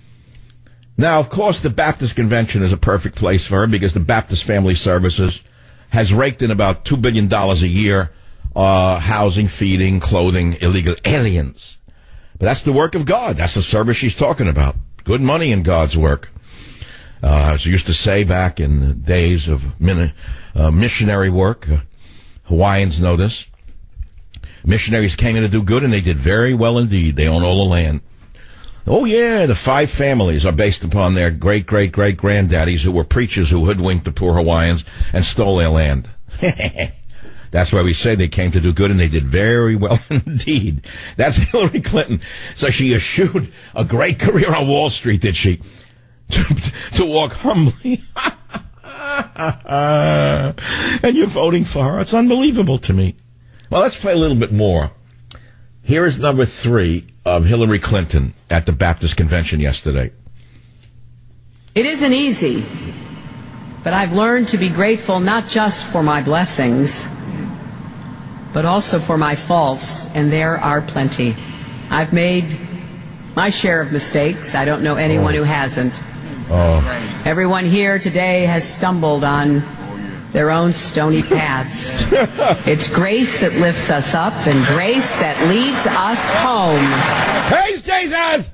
[SPEAKER 2] Now, of course, the Baptist Convention is a perfect place for her because the Baptist Family Services has raked in about two billion dollars a year, uh, housing, feeding, clothing illegal aliens. But that's the work of God. That's the service she's talking about. Good money in God's work. Uh, as I used to say back in the days of min- uh, missionary work, uh, Hawaiians know this. Missionaries came in to do good, and they did very well indeed. They own all the land. Oh, yeah, the five families are based upon their great-great-great-granddaddies who were preachers who hoodwinked the poor Hawaiians and stole their land. That's why we say they came to do good, and they did very well indeed. That's Hillary Clinton. So she eschewed a great career on Wall Street, did she? to, to walk humbly. And you're voting for her. It's unbelievable to me. Well, let's play a little bit more. Here is number three of Hillary Clinton at the Baptist Convention yesterday.
[SPEAKER 3] It isn't easy, but I've learned to be grateful not just for my blessings, but also for my faults, and there are plenty. I've made my share of mistakes. I don't know anyone
[SPEAKER 2] oh.
[SPEAKER 3] who hasn't.
[SPEAKER 2] Oh.
[SPEAKER 3] Everyone here today has stumbled on their own stony paths. It's grace that lifts us up and grace that leads us home.
[SPEAKER 2] Praise Jesus!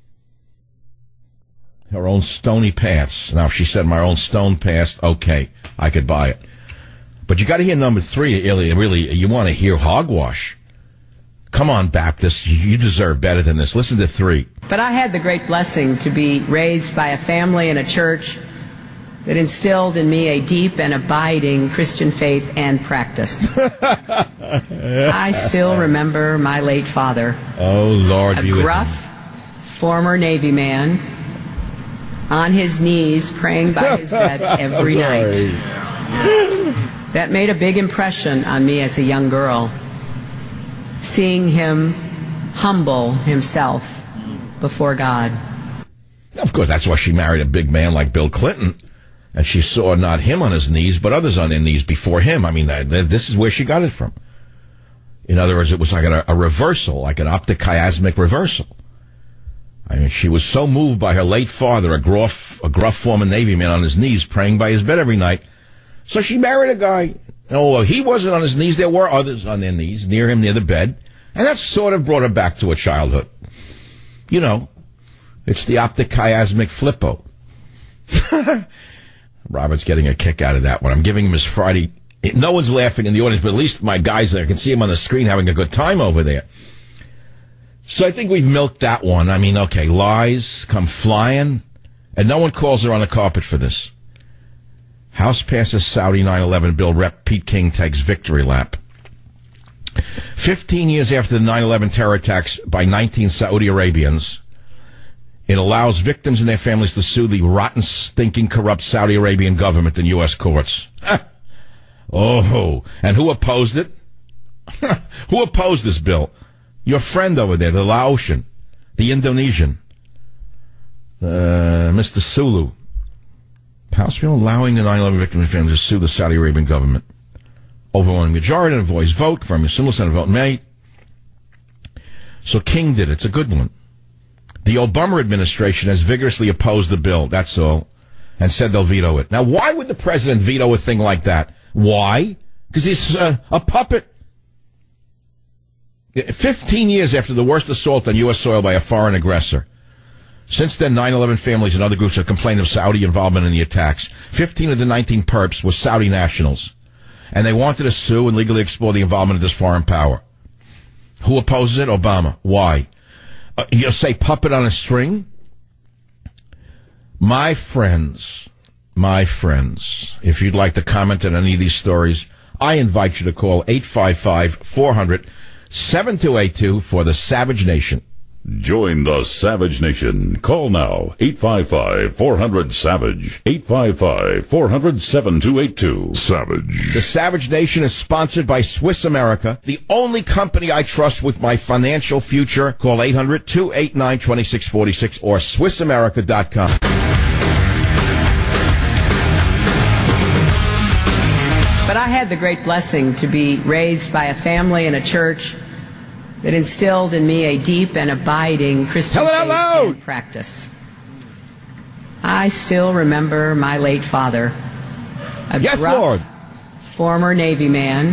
[SPEAKER 2] Her own stony paths. Now, if she said my own stone paths, okay, I could buy it. But you got to hear number three, really, really, you want to hear hogwash. Come on, Baptists, you deserve better than this. Listen to three.
[SPEAKER 3] But I had the great blessing to be raised by a family and a church that instilled in me a deep and abiding Christian faith and practice. I still remember my late father.
[SPEAKER 2] Oh, Lord,
[SPEAKER 3] a
[SPEAKER 2] you
[SPEAKER 3] gruff, former Navy man, on his knees praying by his bed every night. That made a big impression on me as a young girl. Seeing him humble himself before God.
[SPEAKER 2] Of course, that's why she married a big man like Bill Clinton. And she saw not him on his knees, but others on their knees before him. I mean, that, that, this is where she got it from. In other words, it was like a, a reversal, like an optic-chiasmic reversal. I mean, she was so moved by her late father, a gruff, a gruff former Navy man on his knees, praying by his bed every night. So she married a guy. No, he wasn't on his knees. There were others on their knees, near him, near the bed. And that sort of brought her back to her childhood. You know, it's the optic-chiasmic flippo. Robert's getting a kick out of that one. I'm giving him his Friday. No one's laughing in the audience, but at least my guys there, I can see him on the screen having a good time over there. So I think we've milked that one. I mean, okay, lies come flying, and no one calls her on the carpet for this. House passes Saudi nine eleven bill. Rep Pete King takes victory lap. Fifteen years after the nine eleven terror attacks by nineteen Saudi Arabians, it allows victims and their families to sue the rotten, stinking, corrupt Saudi Arabian government in U S courts. Oh, and who opposed it? Who opposed this bill? Your friend over there, the Laotian, the Indonesian, uh, Mister Sulu. House bill allowing the nine eleven victims' families to sue the Saudi Arabian government. Overwhelming majority of the voice vote from a single Senate vote in May. So King did it. It's a good one. The Obama administration has vigorously opposed the bill, that's all, and said they'll veto it. Now, why would the president veto a thing like that? Why? Because he's uh, a puppet. Fifteen years after the worst assault on U S soil by a foreign aggressor. Since then, nine eleven families and other groups have complained of Saudi involvement in the attacks. Fifteen of the nineteen perps were Saudi nationals, and they wanted to sue and legally explore the involvement of this foreign power. Who opposes it? Obama. Why? Uh, you'll say puppet on a string? My friends, my friends, if you'd like to comment on any of these stories, I invite you to call eight five five, four hundred, seven two eight two for the Savage Nation.
[SPEAKER 1] Join the Savage Nation. Call now, eight five five, four hundred, SAVAGE, eight five five, four hundred, seven two eight two. Savage.
[SPEAKER 2] The Savage Nation is sponsored by Swiss America, the only company I trust with my financial future. Call eight hundred, two eight nine, two six four six or swiss america dot com.
[SPEAKER 3] But I had the great blessing to be raised by a family and a church that instilled in me a deep and abiding Christian faith and practice. I still remember my late father, a
[SPEAKER 2] yes,
[SPEAKER 3] gruff,
[SPEAKER 2] Lord.
[SPEAKER 3] former Navy man,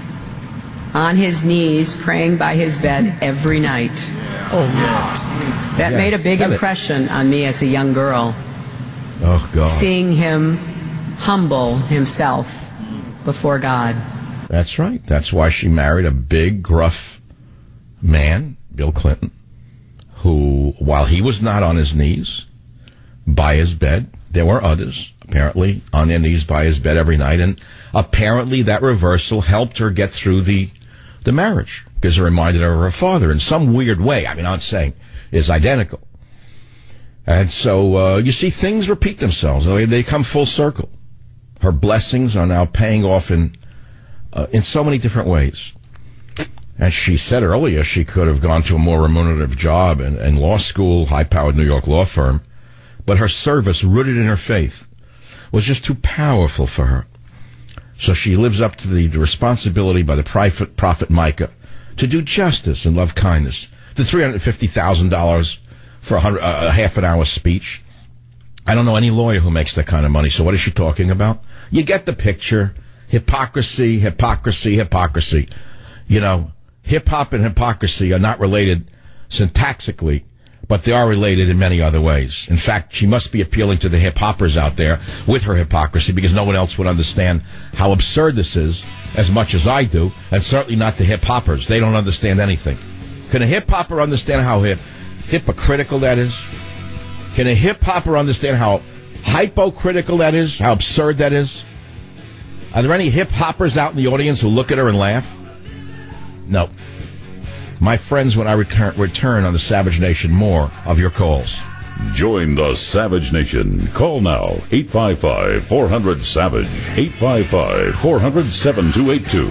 [SPEAKER 3] on his knees praying by his bed every night.
[SPEAKER 2] Oh, yeah.
[SPEAKER 3] That
[SPEAKER 2] yeah.
[SPEAKER 3] made a big
[SPEAKER 2] Tell
[SPEAKER 3] impression it. on me as a young girl.
[SPEAKER 2] Oh, God.
[SPEAKER 3] Seeing him humble himself before God.
[SPEAKER 2] That's right. That's why she married a big, gruff man, Bill Clinton, who, while he was not on his knees by his bed, there were others, apparently, on their knees by his bed every night, and apparently that reversal helped her get through the the marriage, because it reminded her of her father in some weird way. I mean, I'm not saying is identical. And so, uh, you see, things repeat themselves. They come full circle. Her blessings are now paying off in uh, in so many different ways. As she said earlier, she could have gone to a more remunerative job in, in law school, high-powered New York law firm, but her service, rooted in her faith, was just too powerful for her. So she lives up to the, the responsibility by the prophet, prophet Micah to do justice and love kindness. The three hundred fifty thousand dollars for a, hundred, uh, a half an hour speech. I don't know any lawyer who makes that kind of money, so what is she talking about? You get the picture. Hypocrisy, hypocrisy, hypocrisy. You know, hip-hop and hypocrisy are not related syntaxically, but they are related in many other ways. In fact, she must be appealing to the hip-hoppers out there with her hypocrisy, because no one else would understand how absurd this is as much as I do, and certainly not the hip-hoppers. They don't understand anything. Can a hip-hopper understand how hip, hypocritical that is? Can a hip-hopper understand how hypocritical that is, how absurd that is? Are there any hip-hoppers out in the audience who look at her and laugh? No. My friends, when I return, return on the Savage Nation, more of your calls.
[SPEAKER 1] Join the Savage Nation. Call now, eight five five, four hundred, SAVAGE, eight five five, four hundred, seven two eight two.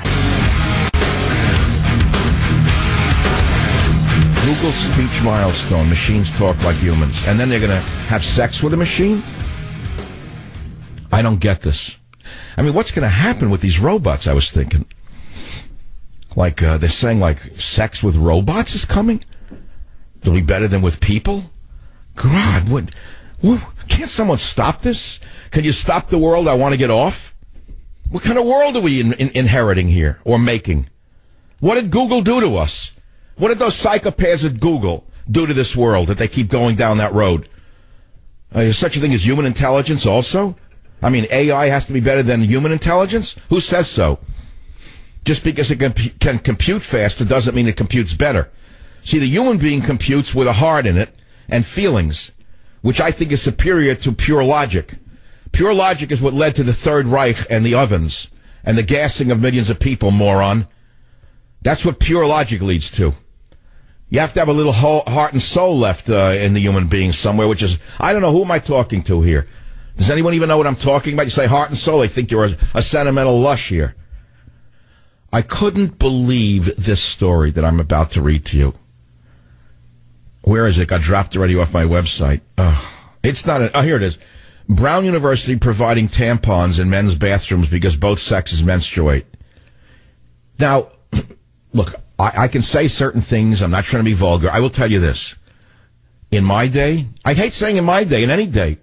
[SPEAKER 2] Google speech milestone, machines talk like humans, and then they're going to have sex with a machine? I don't get this. I mean, what's going to happen with these robots, I was thinking? Like, uh, they're saying, like, sex with robots is coming? It'll be better than with people? God, what, what? Can't someone stop this? Can you stop the world? I want to get off? What kind of world are we in, in, inheriting here, or making? What did Google do to us? What did those psychopaths at Google do to this world that they keep going down that road? Uh, is such a thing as human intelligence also? I mean, A I has to be better than human intelligence? Who says so? Just because it can, can compute faster doesn't mean it computes better. See, the human being computes with a heart in it and feelings, which I think is superior to pure logic. Pure logic is what led to the Third Reich and the ovens and the gassing of millions of people, moron. That's what pure logic leads to. You have to have a little heart and soul left uh, in the human being somewhere, which is, I don't know, who am I talking to here? Does anyone even know what I'm talking about? You say heart and soul, they think you're a, a sentimental lush here. I couldn't believe this story that I'm about to read to you. Where is it? Got dropped already off my website. Oh, it's not. A, oh, here it is. Brown University providing tampons in men's bathrooms because both sexes menstruate. Now, look, I, I can say certain things. I'm not trying to be vulgar. I will tell you this. In my day, I hate saying in my day, in any day.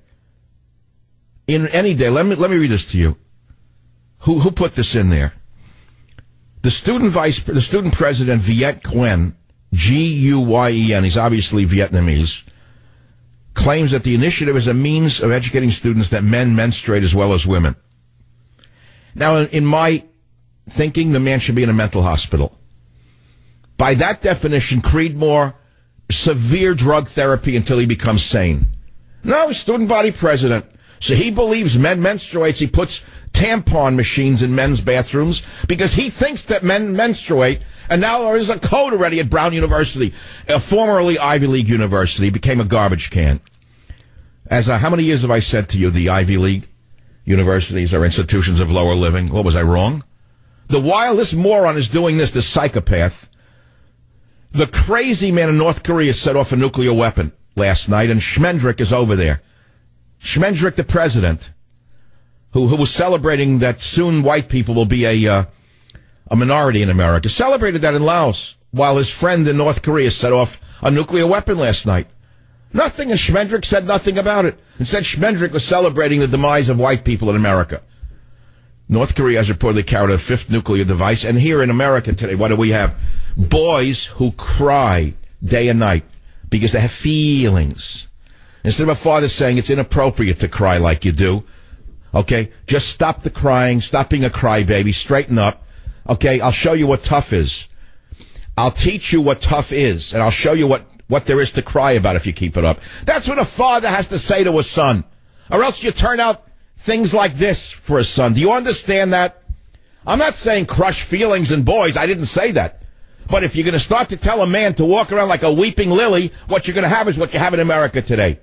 [SPEAKER 2] In any day, let me let me read this to you. Who who put this in there? The student vice, the student president, Viet Nguyen, G U Y E N, he's obviously Vietnamese, claims that the initiative is a means of educating students that men menstruate as well as women. Now, in my thinking, the man should be in a mental hospital. By that definition, Creedmoor, severe drug therapy until he becomes sane. No, student body president. So he believes men menstruates. He puts tampon machines in men's bathrooms because he thinks that men menstruate. And now there is a code already at Brown University, a formerly Ivy League university, became a garbage can. As a, how many years have I said to you the Ivy League universities are institutions of lower living? What, was I wrong? The while this moron is doing this, this psychopath, the crazy man in North Korea set off a nuclear weapon last night, and Schmendrick is over there. Schmendrick, the president, who who was celebrating that soon white people will be a uh, a minority in America, celebrated that in Laos, while his friend in North Korea set off a nuclear weapon last night. Nothing, and Schmendrick said nothing about it. Instead, Schmendrick was celebrating the demise of white people in America. North Korea has reportedly carried a fifth nuclear device, and here in America today, what do we have? Boys who cry day and night because they have feelings. Instead of a father saying it's inappropriate to cry like you do, okay, just stop the crying, stop being a crybaby, straighten up, okay, I'll show you what tough is. I'll teach you what tough is, and I'll show you what, what there is to cry about if you keep it up. That's what a father has to say to a son, or else you turn out things like this for a son. Do you understand that? I'm not saying crush feelings in boys, I didn't say that. But if you're going to start to tell a man to walk around like a weeping lily, what you're going to have is what you have in America today.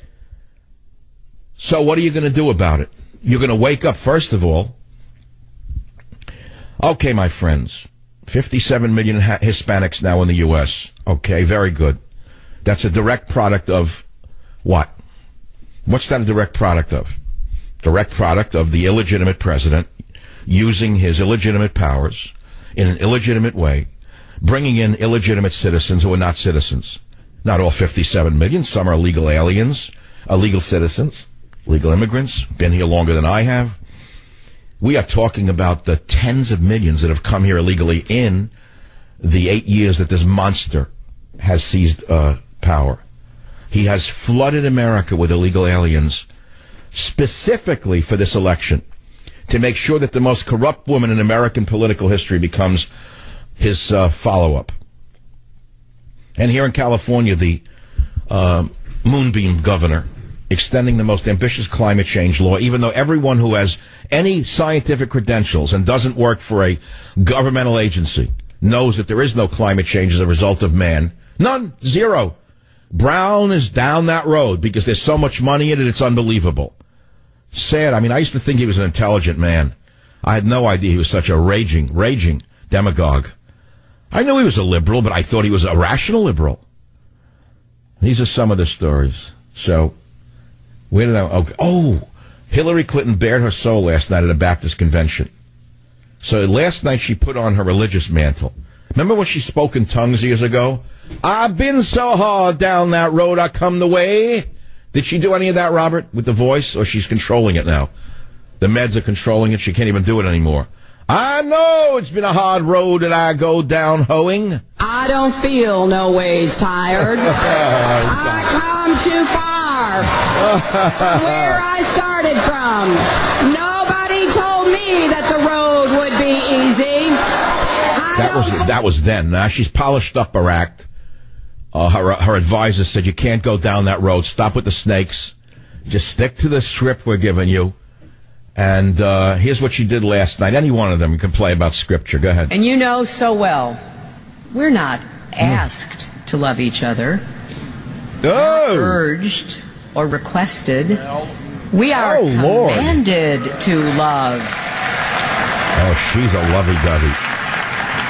[SPEAKER 2] So what are you going to do about it? You're going to wake up, first of all. Okay, my friends, fifty-seven million ha- Hispanics now in the U S Okay, very good. That's a direct product of what? What's that a direct product of? Direct product of the illegitimate president using his illegitimate powers in an illegitimate way, bringing in illegitimate citizens who are not citizens. Not all fifty-seven million. Some are legal aliens, illegal citizens. Legal immigrants, been here longer than I have. We are talking about the tens of millions that have come here illegally in the eight years that this monster has seized uh, power. He has flooded America with illegal aliens specifically for this election to make sure that the most corrupt woman in American political history becomes his uh, follow-up. And here in California, the uh, Moonbeam governor, extending the most ambitious climate change law, even though everyone who has any scientific credentials and doesn't work for a governmental agency knows that there is no climate change as a result of man. None. Zero. Brown is down that road because there's so much money in it, it's unbelievable. Sad. I mean, I used to think he was an intelligent man. I had no idea he was such a raging, raging demagogue. I knew he was a liberal, but I thought he was a rational liberal. These are some of the stories. So, where did I... Okay. Oh, Hillary Clinton bared her soul last night at a Baptist convention. So last night she put on her religious mantle. Remember when she spoke in tongues years ago? I've been so hard down that road I come the way. Did she do any of that, Robert, with the voice? Or she's controlling it now? The meds are controlling it. She can't even do it anymore. I know it's been a hard road that I go down hoeing.
[SPEAKER 4] I don't feel no ways tired. I come too far from where I started from. Nobody told me that the road would be easy. I
[SPEAKER 2] that was that was then. Now she's polished up her act. Uh, her her advisor said you can't go down that road. Stop with the snakes. Just stick to the script we're giving you. And uh, here's what she did last night. Any one of them you can play about scripture. Go ahead.
[SPEAKER 3] And you know so well, we're not asked mm. to love each other.
[SPEAKER 2] Oh.
[SPEAKER 3] Urged or requested. We are
[SPEAKER 2] oh,
[SPEAKER 3] commanded
[SPEAKER 2] Lord.
[SPEAKER 3] to love.
[SPEAKER 2] Oh, she's a lovey-dovey.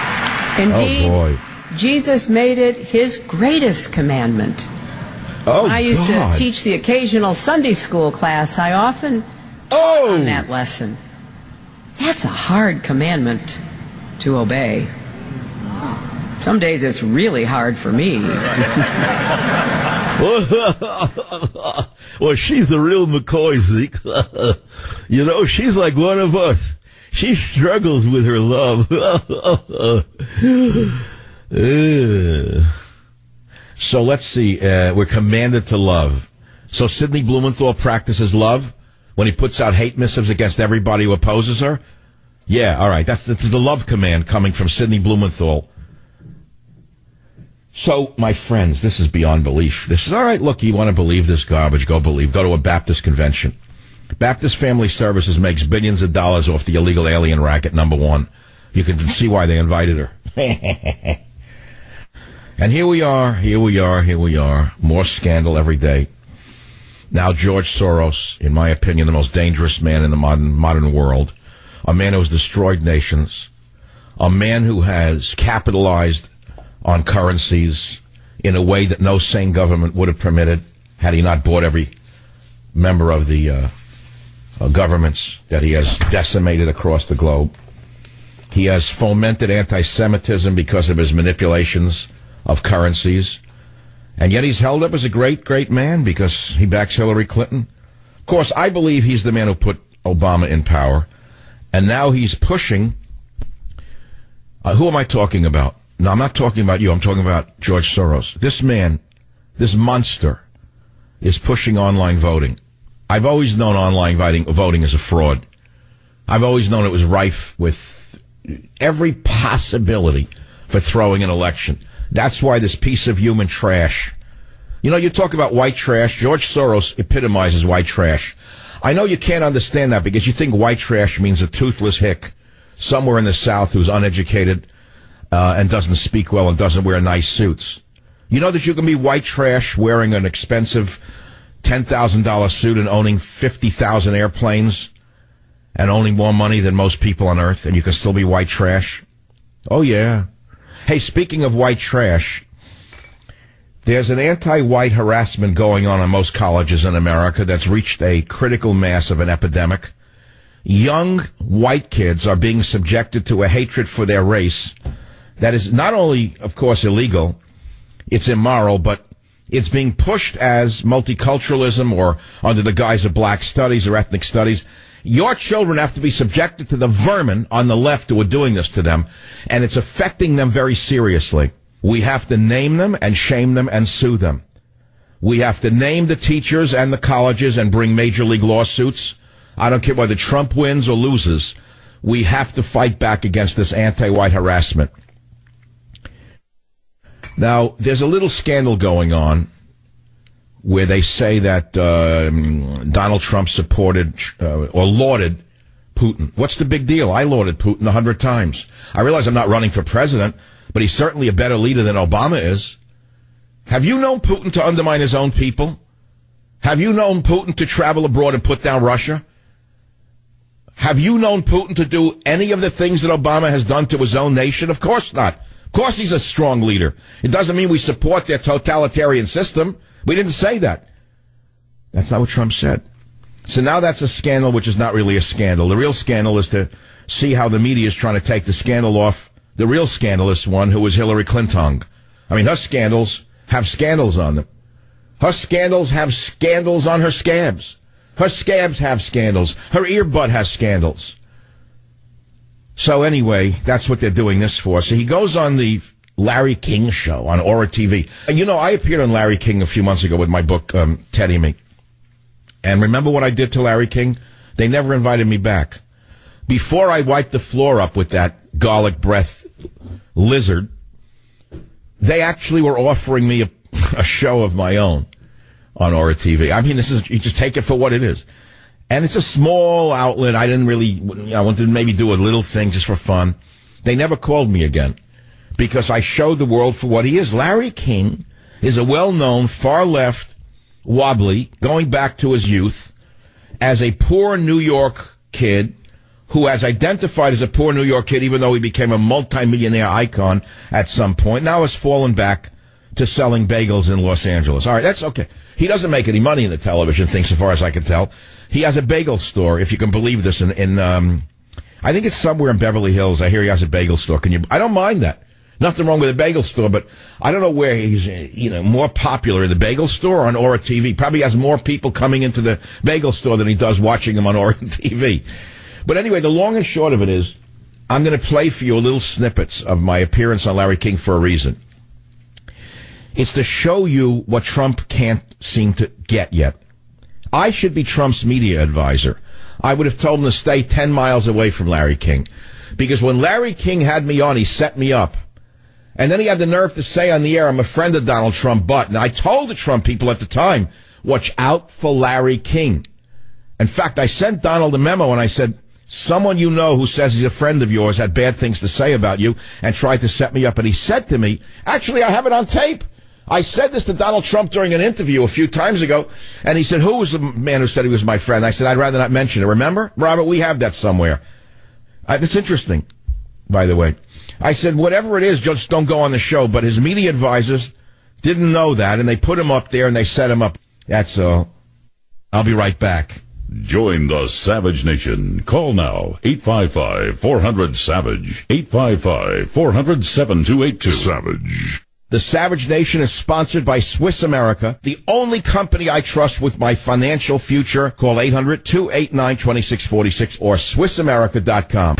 [SPEAKER 3] Indeed,
[SPEAKER 2] oh boy.
[SPEAKER 3] Jesus made it his greatest commandment.
[SPEAKER 2] Oh,
[SPEAKER 3] when I used
[SPEAKER 2] God.
[SPEAKER 3] to teach the occasional Sunday school class, I often taught
[SPEAKER 2] Oh.
[SPEAKER 3] on that lesson. That's a hard commandment to obey. Some days it's really hard for me.
[SPEAKER 2] Well, she's the real McCoy, Zeke. You know, she's like one of us. She struggles with her love. uh. So let's see. Uh, we're commanded to love. So Sidney Blumenthal practices love when he puts out hate missives against everybody who opposes her? Yeah, all right. That's, that's the love command coming from Sidney Blumenthal. So, my friends, this is beyond belief. This is, all right, look, you want to believe this garbage, go believe. Go to a Baptist convention. Baptist Family Services makes billions of dollars off the illegal alien racket, number one. You can see why they invited her. And here we are, here we are, here we are. More scandal every day. Now George Soros, in my opinion, the most dangerous man in the modern modern world. A man who has destroyed nations. A man who has capitalized on currencies in a way that no sane government would have permitted had he not bought every member of the uh, uh, governments that he has decimated across the globe. He has fomented anti-Semitism because of his manipulations of currencies. And yet he's held up as a great, great man because he backs Hillary Clinton. Of course, I believe he's the man who put Obama in power. And now he's pushing... Uh, who am I talking about? No, I'm not talking about you. I'm talking about George Soros. This man, this monster, is pushing online voting. I've always known online voting, voting is a fraud. I've always known it was rife with every possibility for throwing an election. That's why this piece of human trash. You know, you talk about white trash. George Soros epitomizes white trash. I know you can't understand that because you think white trash means a toothless hick somewhere in the South who's uneducated uh, and doesn't speak well and doesn't wear nice suits. You know that you can be white trash wearing an expensive ten thousand dollars suit and owning fifty thousand airplanes and owning more money than most people on Earth, and you can still be white trash? Oh, yeah. Hey, speaking of white trash, there's an anti-white harassment going on in most colleges in America that's reached a critical mass of an epidemic. Young white kids are being subjected to a hatred for their race that is not only, of course, illegal, it's immoral, but it's being pushed as multiculturalism or under the guise of black studies or ethnic studies. Your children have to be subjected to the vermin on the left who are doing this to them, and it's affecting them very seriously. We have to name them and shame them and sue them. We have to name the teachers and the colleges and bring major league lawsuits. I don't care whether Trump wins or loses. We have to fight back against this anti-white harassment. Now, there's a little scandal going on where they say that uh, Donald Trump supported uh, or lauded Putin. What's the big deal? I lauded Putin a hundred times. I realize I'm not running for president, but he's certainly a better leader than Obama is. Have you known Putin to undermine his own people? Have you known Putin to travel abroad and put down Russia? Have you known Putin to do any of the things that Obama has done to his own nation? Of course not. Of course he's a strong leader. It doesn't mean we support their totalitarian system. We didn't say that. That's not what Trump said. So now that's a scandal which is not really a scandal. The real scandal is to see how the media is trying to take the scandal off the real scandalous one, who was Hillary Clinton. I mean, her scandals have scandals on them. Her scandals have scandals on her scabs. Her scabs have scandals. Her earbud has scandals. So anyway, that's what they're doing this for. So he goes on the Larry King show on Aura T V. And you know, I appeared on Larry King a few months ago with my book, um, Teddy Me. And remember what I did to Larry King? They never invited me back. Before I wiped the floor up with that garlic breath lizard, they actually were offering me a, a show of my own on Aura T V. I mean, this is, you just take it for what it is. And it's a small outlet. I didn't really, you know, I wanted to maybe do a little thing just for fun. They never called me again because I showed the world for what he is. Larry King is a well-known far-left wobbly, going back to his youth, as a poor New York kid who has identified as a poor New York kid, even though he became a multimillionaire icon at some point, now has fallen back to selling bagels in Los Angeles. All right, that's okay. He doesn't make any money in the television thing, so far as I can tell. He has a bagel store, if you can believe this, in, in um, I think it's somewhere in Beverly Hills. I hear he has a bagel store. Can you? I don't mind that. Nothing wrong with a bagel store, but I don't know where he's, you know, more popular, in the bagel store or on Aura T V. Probably has more people coming into the bagel store than he does watching him on Aura T V. But anyway, the long and short of it is, I'm going to play for you little snippets of my appearance on Larry King for a reason. It's to show you what Trump can't seem to get yet. I should be Trump's media advisor. I would have told him to stay ten miles away from Larry King. Because when Larry King had me on, he set me up. And then he had the nerve to say on the air, I'm a friend of Donald Trump, but. And I told the Trump people at the time, watch out for Larry King. In fact, I sent Donald a memo and I said, someone you know who says he's a friend of yours had bad things to say about you and tried to set me up. And he said to me, actually, I have it on tape. I said this to Donald Trump during an interview a few times ago, and he said, who was the man who said he was my friend? I said, I'd rather not mention it. Remember? Robert, we have that somewhere. Uh, that's interesting, by the way. I said, whatever it is, just don't go on the show. But his media advisors didn't know that, and they put him up there, and they set him up. That's all. I'll be right back.
[SPEAKER 1] Join the Savage Nation. Call now, eight five five, four hundred, SAVAGE, eight five five, four hundred, seven two eight two. Savage.
[SPEAKER 2] The Savage Nation is sponsored by Swiss America, the only company I trust with my financial future. Call eight hundred, two eight nine, two six four six or Swiss America dot com.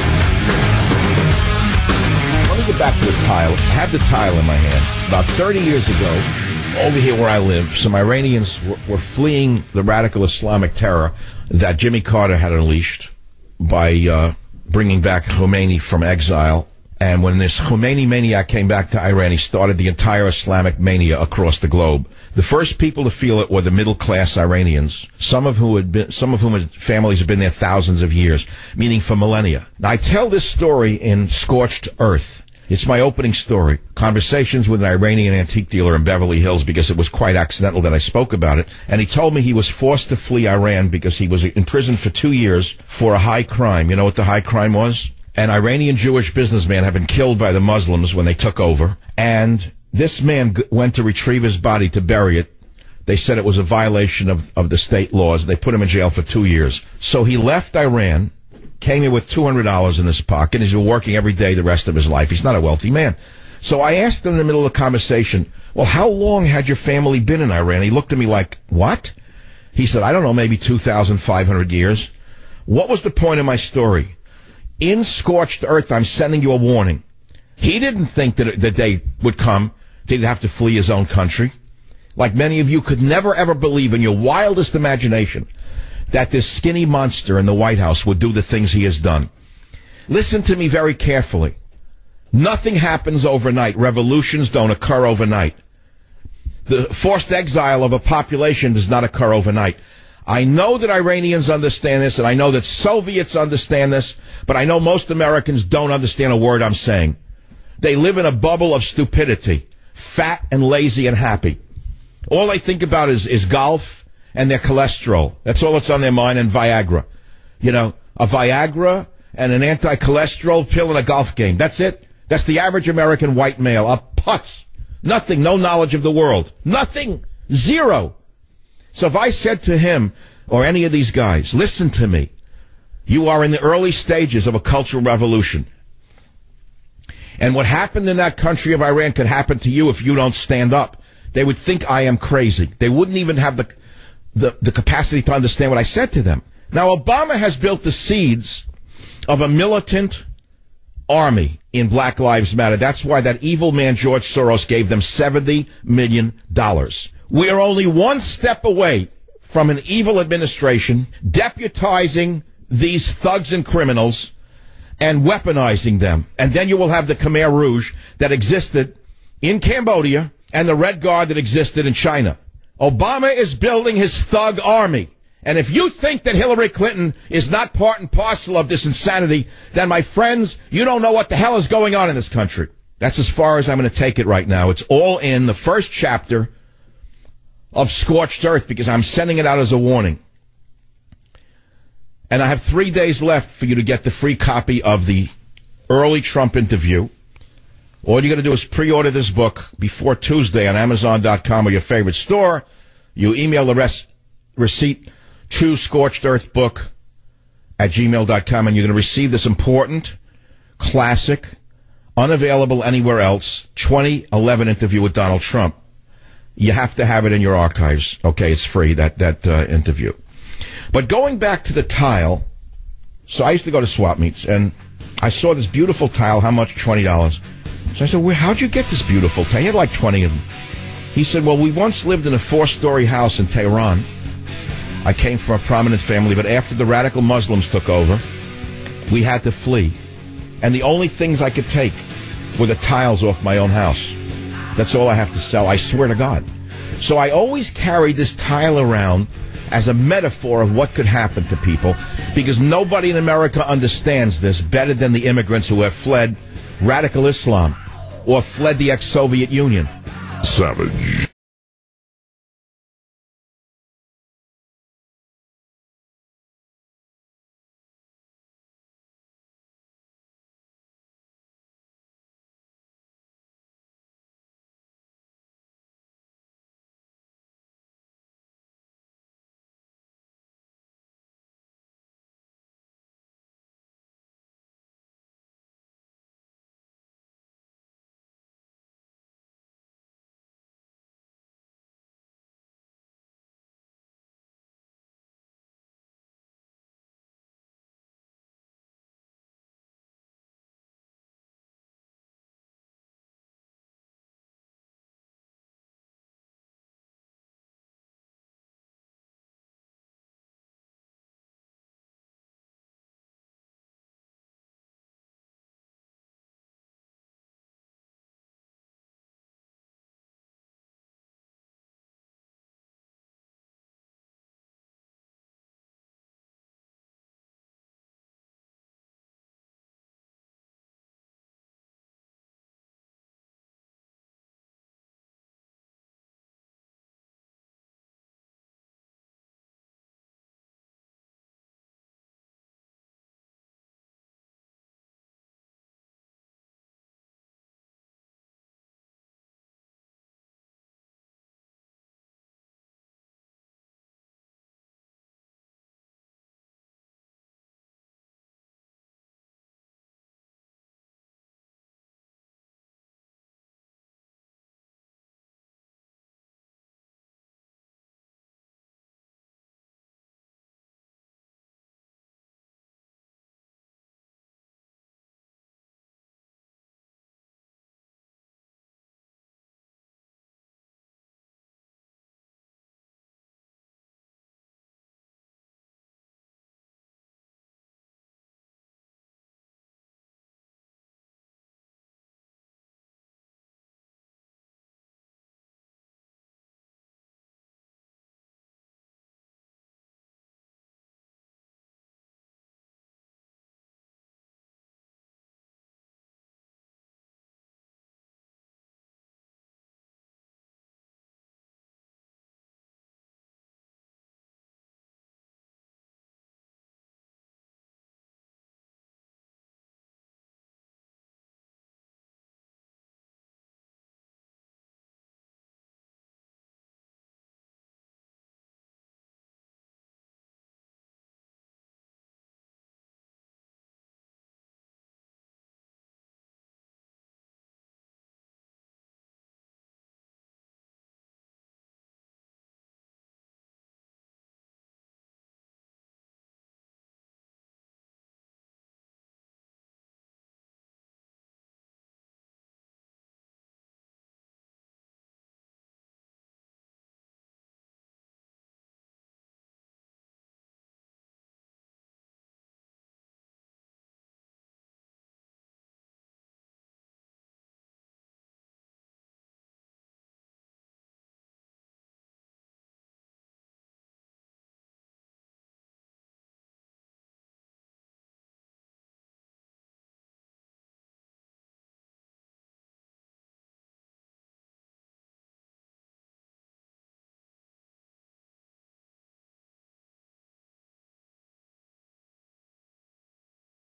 [SPEAKER 2] Let me get back to the tile. I have the tile in my hand. About thirty years ago, over here where I live, some Iranians were, were fleeing the radical Islamic terror that Jimmy Carter had unleashed by uh, bringing back Khomeini from exile. And when this Khomeini maniac came back to Iran, he started the entire Islamic mania across the globe. The first people to feel it were the middle-class Iranians, some of whom had been, some of whom had, families have been there thousands of years, meaning for millennia. Now, I tell this story in Scorched Earth. It's my opening story. Conversations with an Iranian antique dealer in Beverly Hills, because it was quite accidental that I spoke about it. And he told me he was forced to flee Iran because he was in prison for two years for a high crime. You know what the high crime was? An Iranian Jewish businessman had been killed by the Muslims when they took over, and this man g- went to retrieve his body to bury it. They said it was a violation of, of the state laws. They put him in jail for two years. So he left Iran, came here with two hundred dollars in his pocket. He's been working every day the rest of his life. He's not a wealthy man. So I asked him in the middle of the conversation, well, how long had your family been in Iran? He looked at me like, what? He said, I don't know, maybe two thousand five hundred years. What was the point of my story? In Scorched Earth, I'm sending you a warning. He didn't think that the day would come that he'd have to flee his own country. Like many of you could never ever believe in your wildest imagination that this skinny monster in the White House would do the things he has done. Listen to me very carefully. Nothing happens overnight. Revolutions don't occur overnight. The forced exile of a population does not occur overnight. I know that Iranians understand this, and I know that Soviets understand this, but I know most Americans don't understand a word I'm saying. They live in a bubble of stupidity, fat and lazy and happy. All they think about is, is golf and their cholesterol. That's all that's on their mind, and Viagra. You know, a Viagra and an anti-cholesterol pill and a golf game. That's it. That's the average American white male. A putz. Nothing. No knowledge of the world. Nothing. Zero. So if I said to him, or any of these guys, listen to me, you are in the early stages of a cultural revolution. And what happened in that country of Iran could happen to you if you don't stand up. They would think I am crazy. They wouldn't even have the, the, the capacity to understand what I said to them. Now, Obama has built the seeds of a militant army in Black Lives Matter. That's why that evil man George Soros gave them seventy million dollars. We are only one step away from an evil administration deputizing these thugs and criminals and weaponizing them. And then you will have the Khmer Rouge that existed in Cambodia and the Red Guard that existed in China. Obama is building his thug army. And if you think that Hillary Clinton is not part and parcel of this insanity, then, my friends, you don't know what the hell is going on in this country. That's as far as I'm going to take it right now. It's all in the first chapter of Scorched Earth, because I'm sending it out as a warning. And I have three days left for you to get the free copy of the early Trump interview. All you got to do is pre-order this book before Tuesday on Amazon dot com or your favorite store. You email the rest, receipt to Scorched Earth Book at gmail dot com, and you're going to receive this important, classic, unavailable anywhere else, twenty eleven interview with Donald Trump. You have to have it in your archives. Okay, it's free, that, that uh, interview. But going back to the tile, so I used to go to swap meets, and I saw this beautiful tile. How much? twenty dollars. So I said, well, how'd you get this beautiful tile? He had like twenty of them. He said, well, we once lived in a four-story house in Tehran. I came from a prominent family, but after the radical Muslims took over, we had to flee. And the only things I could take were the tiles off my own house. That's all I have to sell, I swear to God. So I always carried this tile around as a metaphor of what could happen to people, because nobody in America understands this better than the immigrants who have fled radical Islam or fled the ex-Soviet Union.
[SPEAKER 1] Savage.